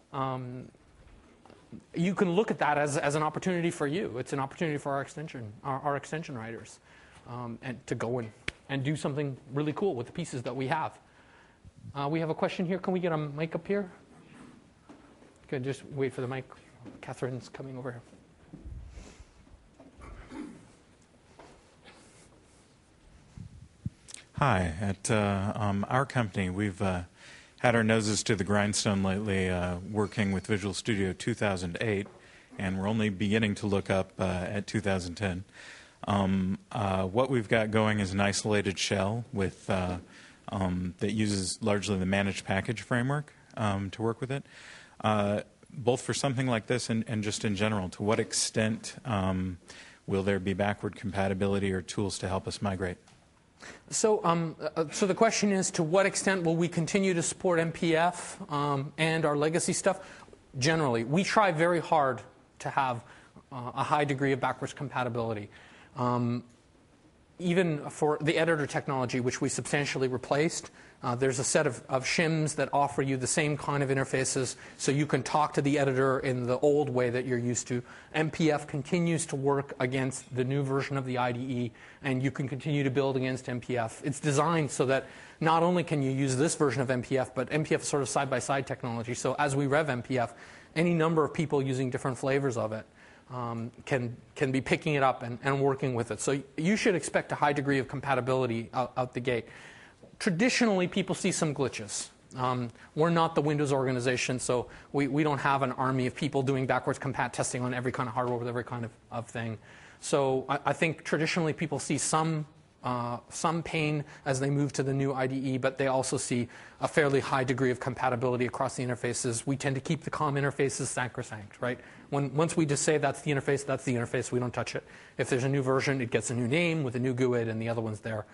you can look at that as an opportunity for you. It's an opportunity for our extension writers, and to go and do something really cool with the pieces that we have. We have a question here. Can we get a mic up here? Okay, just wait for the mic. Catherine's coming over here. Hi. At our company, we've had our noses to the grindstone lately, working with Visual Studio 2008, and we're only beginning to look up at 2010. What we've got going is an isolated shell with that uses largely the managed package framework to work with it. Both for something like this and just in general, to what extent will there be backward compatibility or tools to help us migrate? So the question is, to what extent will we continue to support MPF and our legacy stuff? Generally, we try very hard to have a high degree of backwards compatibility. Even for the editor technology, which we substantially replaced, there's a set of shims that offer you the same kind of interfaces, so you can talk to the editor in the old way that you're used to. MPF continues to work against the new version of the IDE, and you can continue to build against MPF. It's designed so that not only can you use this version of MPF, but MPF is sort of side-by-side technology. So as we rev MPF, any number of people using different flavors of it can be picking it up and working with it. So you should expect a high degree of compatibility out the gate. Traditionally, people see some glitches. We're not the Windows organization, so we don't have an army of people doing backwards compat testing on every kind of hardware with every kind of thing. So I think traditionally people see some pain as they move to the new IDE, but they also see a fairly high degree of compatibility across the interfaces. We tend to keep the COM interfaces sacrosanct, right? Once we just say that's the interface, we don't touch it. If there's a new version, it gets a new name with a new GUID, and the other one's there.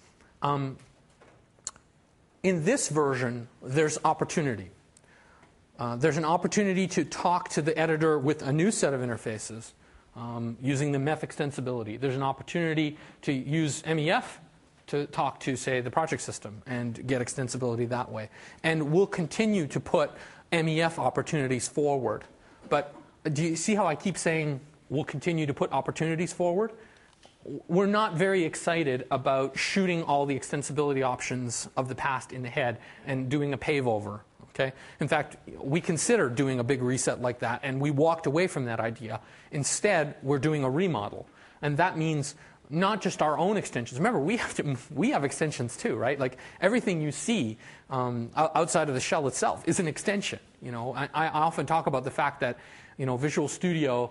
In this version, there's opportunity. There's an opportunity to talk to the editor with a new set of interfaces using the MEF extensibility. There's an opportunity to use MEF to talk to, say, the project system and get extensibility that way. And we'll continue to put MEF opportunities forward. But do you see how I keep saying we'll continue to put opportunities forward? We're not very excited about shooting all the extensibility options of the past in the head and doing a pave over. Okay? In fact, we considered doing a big reset like that, and we walked away from that idea. Instead, we're doing a remodel. And that means not just our own extensions. Remember, we have extensions too, right? Like everything you see outside of the shell itself is an extension. You know, I often talk about the fact that, you know, Visual Studio,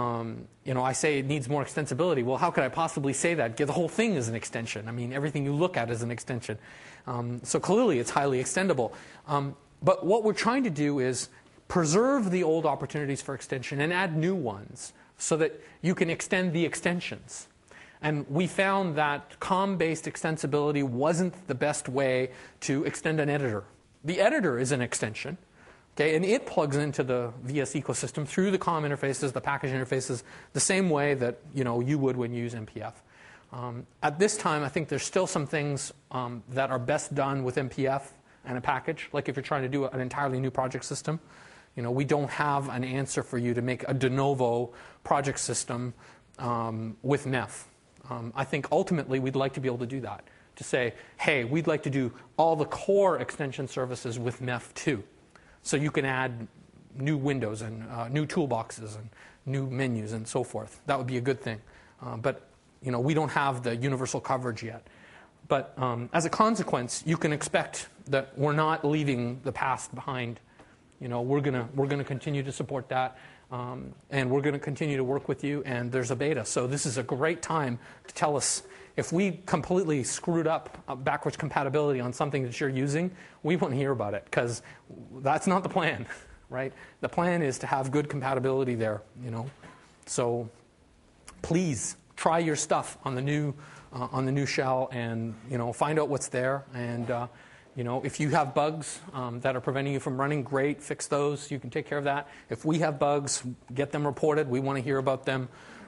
I say it needs more extensibility. Well, how could I possibly say that? The whole thing is an extension. I mean, everything you look at is an extension. So clearly, it's highly extendable. But what we're trying to do is preserve the old opportunities for extension and add new ones so that you can extend the extensions. And we found that COM-based extensibility wasn't the best way to extend an editor. The editor is an extension. Okay, and it plugs into the VS ecosystem through the COM interfaces, the package interfaces, the same way that you would when you use MPF. At this time, I think there's still some things that are best done with MPF and a package. Like if you're trying to do an entirely new project system, we don't have an answer for you to make a de novo project system with MEF. I think ultimately we'd like to be able to do that. To say, hey, we'd like to do all the core extension services with MEF too. So you can add new windows and new toolboxes and new menus and so forth. That would be a good thing. But we don't have the universal coverage yet. But as a consequence, you can expect that we're not leaving the past behind. We're gonna continue to support that, and we're gonna continue to work with you. And there's a beta, so this is a great time to tell us if we completely screwed up backwards compatibility on something that you're using. We want to hear about it because that's not the plan, right? The plan is to have good compatibility there. So please try your stuff on the new shell and find out what's there. And if you have bugs that are preventing you from running, great, fix those. You can take care of that. If we have bugs, get them reported. We want to hear about them,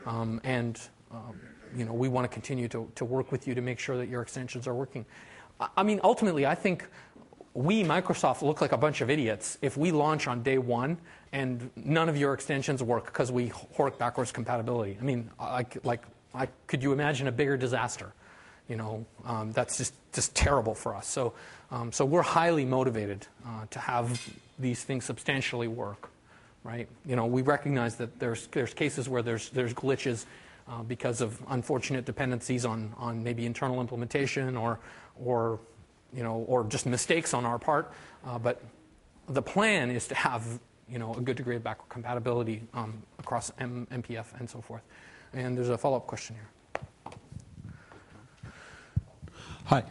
we want to continue to work with you to make sure that your extensions are working. I mean, ultimately, I think we, Microsoft, look like a bunch of idiots if we launch on day one and none of your extensions work because we hork backwards compatibility. I mean, could you imagine a bigger disaster? That's just terrible for us. So we're highly motivated to have these things substantially work, right? We recognize that there's cases where there's glitches because of unfortunate dependencies on maybe internal implementation or just mistakes on our part. But the plan is to have a good degree of backward compatibility across MPF and so forth. And there's a follow-up question here. Hi.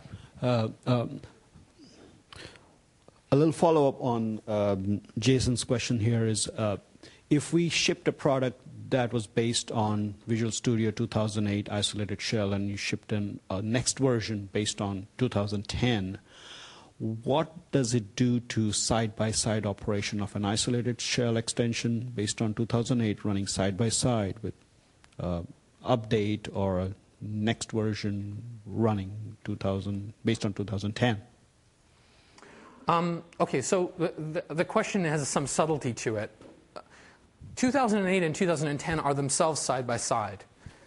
A little follow-up on Jason's question here is, if we shipped a product that was based on Visual Studio 2008 isolated shell and you shipped in a next version based on 2010, what does it do to side-by-side operation of an isolated shell extension based on 2008 running side-by-side with update or a next version running based on 2010? Okay, so the question has some subtlety to it. 2008 and 2010 are themselves side by side.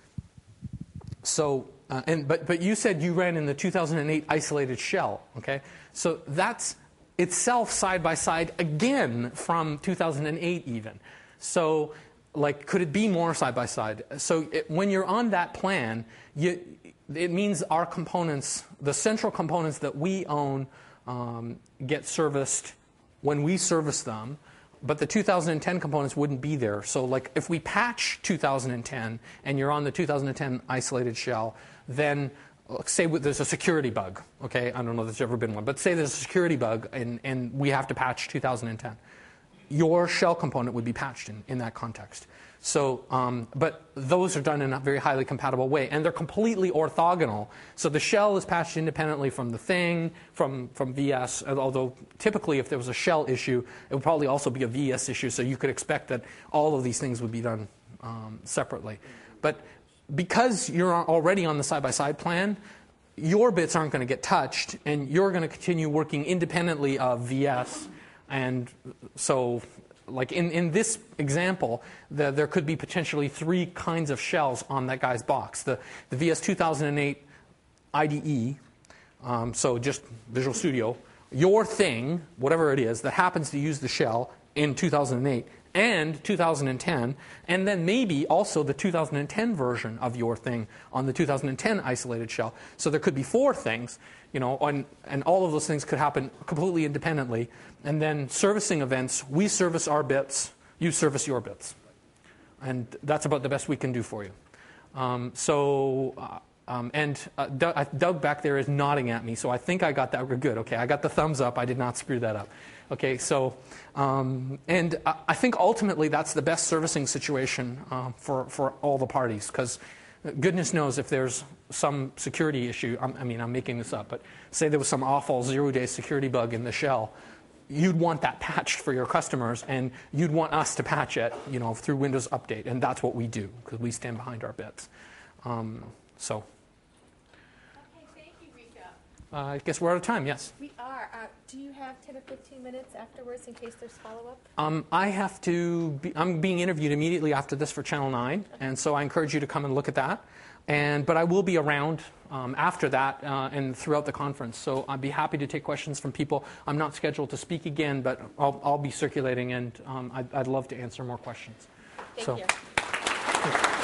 So, but you said you ran in the 2008 isolated shell, okay? So that's itself side by side again from 2008 even. So, like, could it be more side by side? So when you're on that plan, it means our components, the central components that we own, get serviced when we service them, but the 2010 components wouldn't be there. So like if we patch 2010 and you're on the 2010 isolated shell, then say there's a security bug. Okay, I don't know if there's ever been one, but say there's a security bug and we have to patch 2010. Your shell component would be patched in that context. So, but those are done in a very highly compatible way, and they're completely orthogonal. So the shell is patched independently from the thing, from VS, although typically if there was a shell issue, it would probably also be a VS issue, so you could expect that all of these things would be done separately. But because you're already on the side-by-side plan, your bits aren't going to get touched, and you're going to continue working independently of VS. And so, like in this example, there could be potentially 3 kinds of shells on that guy's box. The VS 2008 IDE, so just Visual Studio, your thing, whatever it is, that happens to use the shell in 2008, and 2010, and then maybe also the 2010 version of your thing on the 2010 isolated shell. So there could be 4 things, and all of those things could happen completely independently. And then servicing events, we service our bits, you service your bits. And that's about the best we can do for you. Doug back there is nodding at me, so I think I got that good. Okay, I got the thumbs up. I did not screw that up. Okay, so, and I think ultimately that's the best servicing situation for all the parties, because goodness knows if there's some security issue, I'm making this up, but say there was some awful 0-day security bug in the shell, you'd want that patched for your customers, and you'd want us to patch it, through Windows Update, and that's what we do, because we stand behind our bits. So. Okay, thank you, Rika. I guess we're out of time, yes. We are. Do you have 10 or 15 minutes afterwards in case there's follow-up? I'm being interviewed immediately after this for Channel 9, and so I encourage you to come and look at that. But I will be around after that and throughout the conference, so I'd be happy to take questions from people. I'm not scheduled to speak again, but I'll be circulating, and I'd love to answer more questions. Thank you.